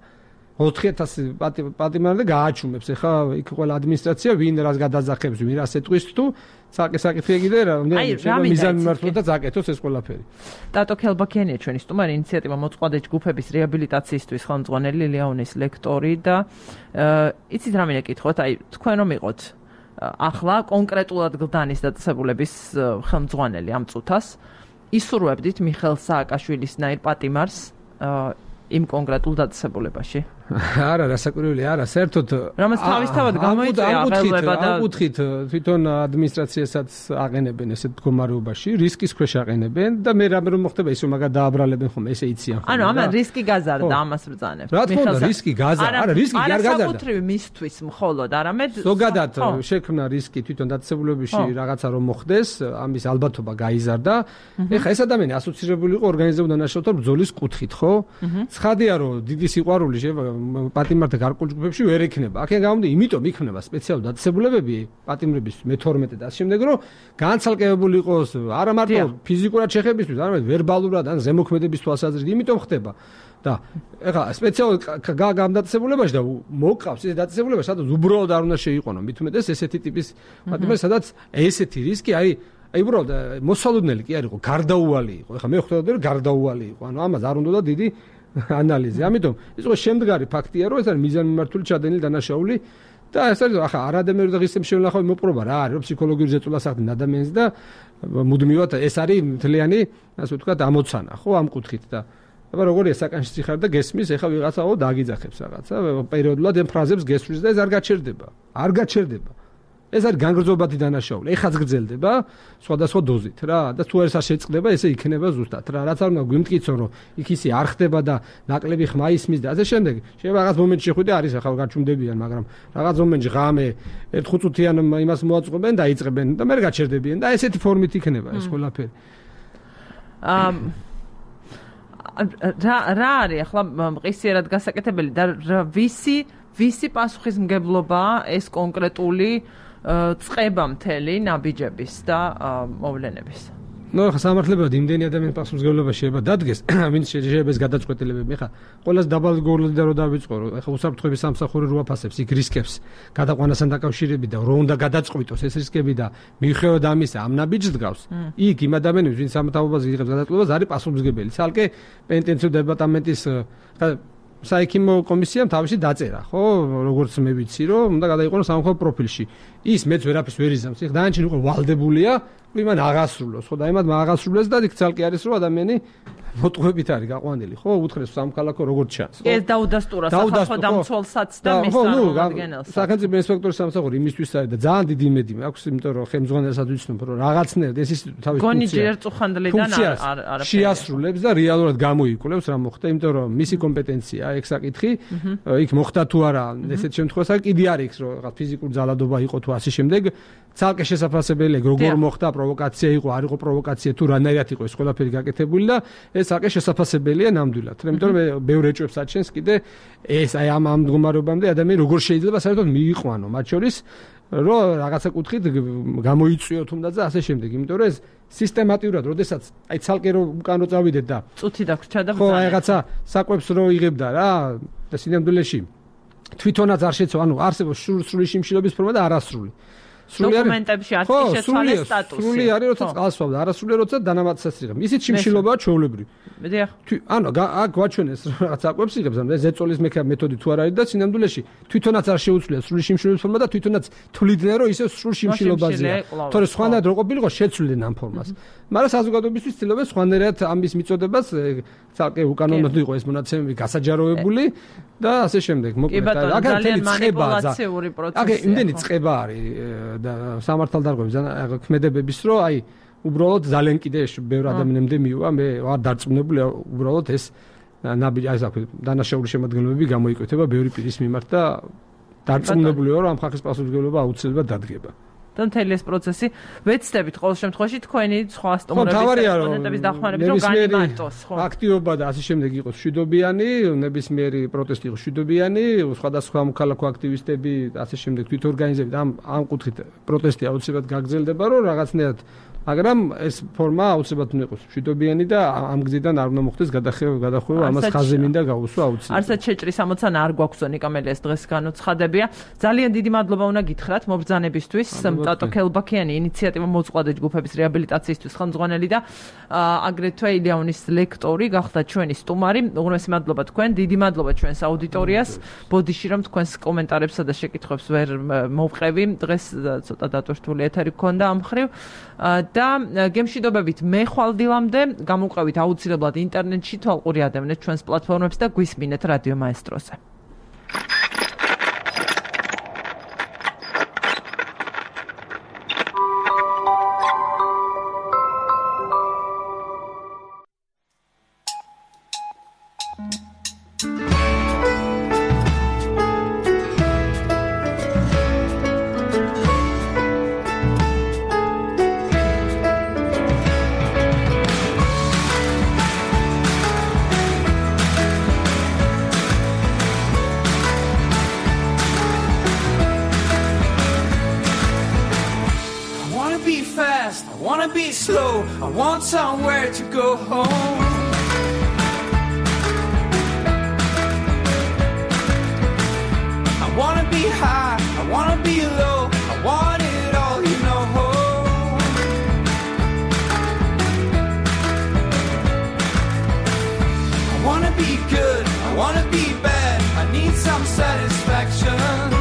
4000 პატიმარი და გააჩუმებს ახლა იქ ყველა ადმინისტრაცია ვინ რას გადაძახებს, ვინ რას ეტყვის თუ ცალკე საკითხი ეგიდე რა, მიზანმიმართულად და წაკეთოს ეს ყველაფერი. ტატო ქელბაქიანია ჩვენი სტუმარი, ინიციატივა მოწყვალე ჯგუფების რეაბილიტაციისთვის ხელმძღვანელი ლილეონის ლექტორი და იცით რა მინდა კითხოთ, აი თქვენ რომ იყოთ ახლა კონკრეტულად გლდანის დაწესებულების ხელმძღვანელი ამ წუთას, ისურვებდით მიხეილ სააკაშვილისნაირ პატიმარს იმ კონკრეტულ დაწესებულებაში? არა, რასაკვირველი არა, საერთოდ რამაც თავისთავად გამოიწვია აღელვება და ამკუთხით თვითონ ადმინისტრაციასაც აყენებენ ესეთ მდგომარეობაში, რისკის ქვეშ აყენებენ და მე რამე რომ მოხდება ის რომ მაგა დააბრალებენ ხომ, ესე იციან ხომ. ანუ ამან რისკი გაზარდა ამას ბრძანებს. რა თქმა უნდა, რისკი გაზარდა, არა, რისკი არ გაზარდა. არა, საკუთრივი მისთვის მხოლოდ, არამედ ზოგადად შექმნა რისკი თვითონ დაწესებულებაში რაღაცა რომ მოხდეს, ამის ალბათობა გაიზარდა. ეხლა ეს ადამიანი ასოცირებული იყო ორგანიზებულ დანაშაულთა ბრძოლის კუთხით, ხო? ცხადია რომ დიდი სიყვარული პატიმართა გარკვეულ ჯგუფებში ვერ ექნება. აქედან გამომდინარე, იმიტომ იქნება სპეციალური დაწესებულებები პატიმრების მე-12 და ამ შემდეგ, რომ განცალკევებული იყოს არა მარტო ფიზიკურად შეხებისთვის, არამედ ვერბალურად ან ზემოქმედების თვალსაზრისით, იმიტომ ხდება. და ეხლა სპეციალურ გამდაწესებულებაში და მოყავს ეს დაწესებულება, სადაც უბრალოდ არ უნდა შეიყვანო, მით უმეტეს ესეთი ტიპის პატიმარი, სადაც ესეთი რისკი არის აი უბრალოდ მოსალოდნელი კი არ იყო, გარდაუვალი იყო. ეხლა მე ხვდები რომ გარდაუვალი იყო. ანუ ამას არ უნდა დიდი ანალიზი. ამიტომ ის იყო შემდგარი ფაქტია, რომ ეს არის მიზანმიმართული ჩადენილი დანაშაული და ეს არის ახლა არადამერო და ღირსების შემონახავი მოპყრობა რა არის, რომ ფსიქოლოგიური ზეწოლას ახდენ ადამიანს და მუდმივად ეს არის მთლიანი, ასე ვთქვათ, ამოცანა, ხო, ამ კუთხით და აბა როგორია საკანში ხარ და გესმის, ეხლა ვიღაცაო დააგიძახებს რაღაცა, პერიოდულად ამ ფრაზებს გესვრის და ეს არ გაჩერდება. არ გაჩერდება. ეს არის განგრძობადი დანაშაული. ეხაც გრძელდება სხვადასხვა დოზით რა და თუ ეს არ შეწყდება, ესე იქნება ზუსტად რა. რაც არ უნდა გვიმტკიცო, რომ იქ ისე არ ხდება და ნაკლები ხმა ისმის და ასე შემდეგ. შეიძლება რაღაც მომენტში შეხვიდე არის ახლა გაჩუმდებიან, მაგრამ რაღაც მომენტში ღამე 1-5 წუთიან იმას მოაწყობენ და იწყებენ და მე გაჩერდებიან და ესეთი ფორმით იქნება ეს ყველაფერი. რა არის ახლა მყისიერად გასაკეთებელი და ვისი პასუხისმგებლობაა ეს კონკრეტული წება მთელი ნაბიჯების და მოვლენების. ნუ ახლა სამართლებრივად იმდენი ადამიანის პასუხისმგებლობა შეიძლება დადგეს, ვინც შეიძლება ეს გადაწყვეტილებები. ახლა ყველას დაბალი გორლიდან რო დავიწყო, ახლა უსაფრთხოების სამსახური რო აფასებს იქ რისკებს გადაყვანასთან დაკავშირებით და რო უნდა გადაწყვიტოს ეს რისკები და მიუხედავად ამისა ამ ნაბიჯს დგავს. იქ იმ ადამიანებს, ვინც სამთავრობაზე იღებს გადაწყვეტილებას, არის პასუხისმგებელი. ცალკე პენტენციურ დეპარტამენტის საექიმო კომისიამ თავისი დაწერა, ხო, როგორც მე ვიცი, რომ უნდა გადაიყვანოს სამხედრო პროფილში. ის მეც ვერაფერს ვერ იზამს. ეხლა დანარჩენი უკვე ვალდებულია, იმან აღასრულოს, ხო და იმად აღასრულეს და იქ ცალკე არის რომ ადამიანი მოტყუებით არის გაყვანილი, ხო, უთხრეს სამქალაქო როგორც ჩანს, ხო. ეს დაუდასტურა სახალხო დამცველსაც და მის წარმომადგენელს. სახელმწიფო ინსპექტორის სამსახური იმისთვის არის და ძალიან დიდი იმედი მაქვს, იმიტომ რომ ხელმძღვანელსაც ვიცნობ, რომ რაღაცნაირად ეს თავის გონი ჯერ წუხანდლიდან არ შეასრულებს და რეალურად გამოიკვლევს რა მოხდა, იმიტომ რომ მისი კომპეტენცია ეგ საკითხი, იქ მოხდა თუ არა, ესეთ შემთხვევაში კიდე არის რომ რაღაც ფიზიკური ძალადობა იყო თუ ასე შემდეგ, ცალკე შესაძლებელია როგორ მოხდა, პროვოკაცია იყო, არ იყო პროვოკაცია თუ რანაირად იყო ეს ყველაფერი გაკეთებული და ეს საკე შესაძლებელია ნამდვილად. იმიტომ რომ ბევრ ეჭვებს აჩენს კიდე ეს აი ამ მდგომარეობამდე ადამიანი როგორ შეიძლება საერთოდ მიიყვანო, მათ შორის რომ რაღაცა კუთხით გამოიწვიო თუნდაც და ასე შემდეგ. იმიტომ რომ ეს სისტემატიურად, როდესაც აი ცალკე რომ უკან რო წავიდეთ და წუთი დაგვრჩა და ხო, აი რაღაცა საკვებს რო იღებდა რა და სინამდვილეში თვითონაც არ შეცვალა, ანუ არსებობს სრული შიმშილობის ფორმა და არასრული. დოკუმენტებში არ შეცვალეს სტატუსი. სრული არის, როცა წყალსვავდა, არასრული როცა დანამატსაც იღებ. ისიც შიმშილობაა ჩვეულებრივი. დიახ. ანუ აქ გვაჩვენეს რაღაც საკვებს იღებს, ანუ ზეწოლის მეთოდი თუ არ არის და სინამდვილეში თვითონაც არ შეუცვლია სრული შიმშილობის ფორმა და თვითონაც თვლიდნენ რომ ისე სრულ შიმშილობაზეა. თორე სხვანაირად რო ყოფილიყო შეცვლიდნენ ამ ფორმას. მაგრამ საზოგადოებისთვის ცდილობენ სხვანაირად ამის მიწოდებას ცალკე უკანონოდ იყო ეს მონაცემები გასაჯაროებული და ასე შემდეგ. მოკლედ აქ ძალიან მანიპულაციური პროცესია. აქ იმდენი წყება არის და სამართალდარღვევების ქმედებების რომ აი უბრალოდ ძალიან კიდე ბევრ ადამიანამდე მივა, მე ვარ დარწმუნებული, უბრალოდ ეს ნაბიჯი, აი ასე დანაშაული შემადგენლობები გამოიკვეთება ბევრი პირის მიმართ და დარწმუნებული ვარ, ამ ხალხის პასუხისმგებლობა აუცილებლად დადგება. და მთელი ეს პროცესი ვეცდებით ყოველ შემთხვევაში თქვენი სხვა სტუმრების დახმარებით რომ განიმარტოს, ხო? აქტივობა და ასე შემდეგ იყოს მშვიდობიანი, ნებისმიერი პროტესტი იყოს მშვიდობიანი, სხვადასხვა მოქალაქო აქტივისტები, ასე შემდეგ თვითორგანიზებით ამ კუთხით პროტესტი აუცილებლად გაგრძელდება, რომ რაღაცნაირად მაგრამ ეს ფორმა აუცილებლად უნდა იყოს მშვიდობიანი და ამ გზიდან არ უნდა მოხდეს გადახვევა, ამას ხაზზე მინდა გაუსვა აუცილებლად. არცად შეჭრის ამოცანა არ გვაქვს ნიკა მელეს დღეს განუცხადებია. ძალიან დიდი მადლობა უნდა გითხრათ მობრძანებისთვის. ტატო ქელბაქიანი ინიციატივა მოწყვეტ ჯგუფების რეაბილიტაციისთვის ხელმძღვანელი და აგრეთვე ილიანის ლექტორი გახდა ჩვენი სტუმარი. უღრმესი მადლობა თქვენ, დიდი მადლობა ჩვენს აუდიტორიას. ბოდიში რომ თქვენს კომენტარებსა და შეკითხვებს ვერ მოვყევი. დღეს ცოტა დატვირთული ეთერი გქონდა ამ ხრივ და გემშვიდობებით მეხვალ დილამდე გამოვყევით აუცილებლად ინტერნეტში თვალყური ადევნეთ ჩვენს პლატფორმებს და გვისმინეთ რადიო მაესტროზე. I want somewhere to go home. I wanna be high, I wanna be low, I want it all, you know. I wanna be good, I wanna be bad, I need some satisfaction.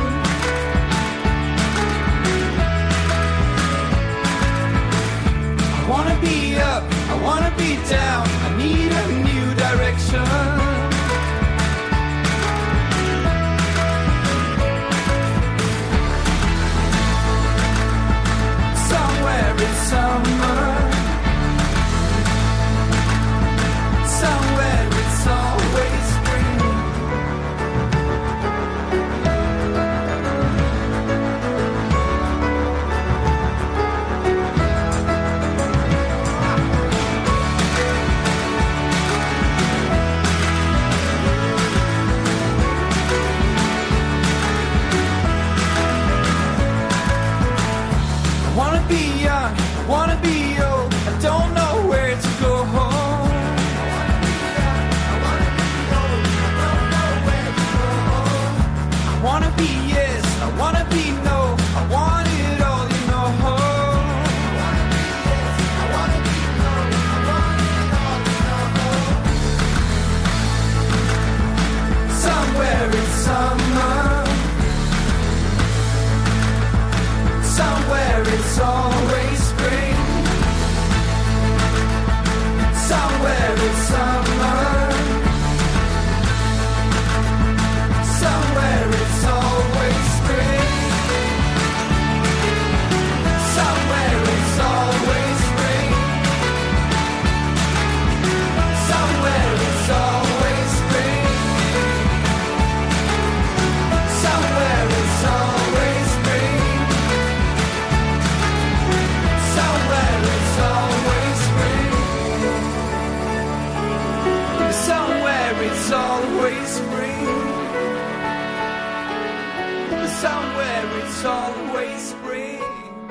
I wanna be up, I wanna be down, I need a new direction. Somewhere in summer, somewhere it's always spring. I wanna be young, I wanna be old, I don't know where to go home. I wanna be yes, I wanna be no, I want it all, you know. Somewhere in summer, somewhere it's always spring. Somewhere it's summer, somewhere it's always spring. Somewhere it's always spring. Somewhere it's always spring. Somewhere it's always spring. Somewhere it's always spring. Somewhere it's always spring. Somewhere it's always spring.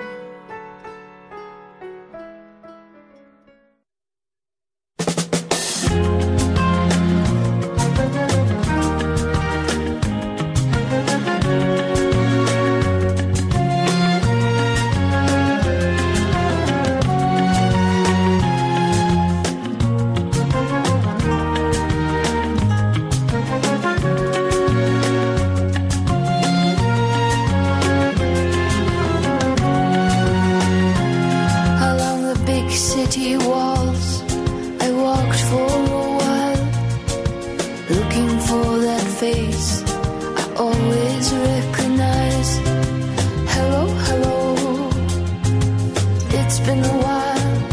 Along the big city walls, I walked for a while, looking for that face I always recognize. Hello, hello, it's been a while.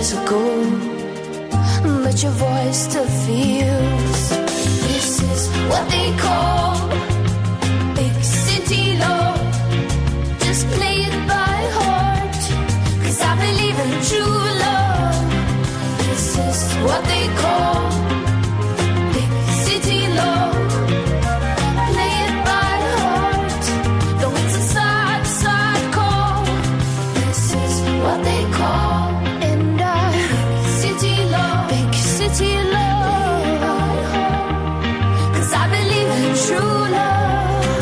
years ago, but your voice still feels. This is what they call big city love. Just play it by heart, 'cause I believe in true love. This is what they call big city love. Play it by heart, though it's a sad, sad call. This is what they call, and I city love, big city love, 'cause I believe in true love.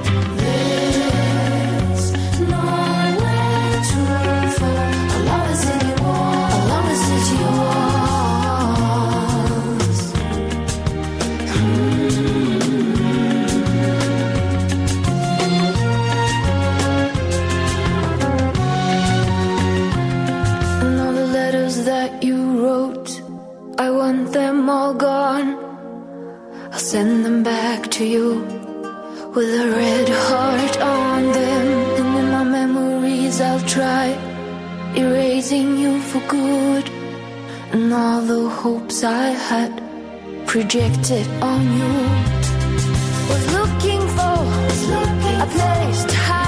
There's nowhere to run for. Along the city walls, along the city walls. And all the letters that you wrote, I want them all gone. I'll send them back to you with a red heart on them. And in my memories I'll try erasing you for good. And all the hopes I had projected on you was looking for a place to hide.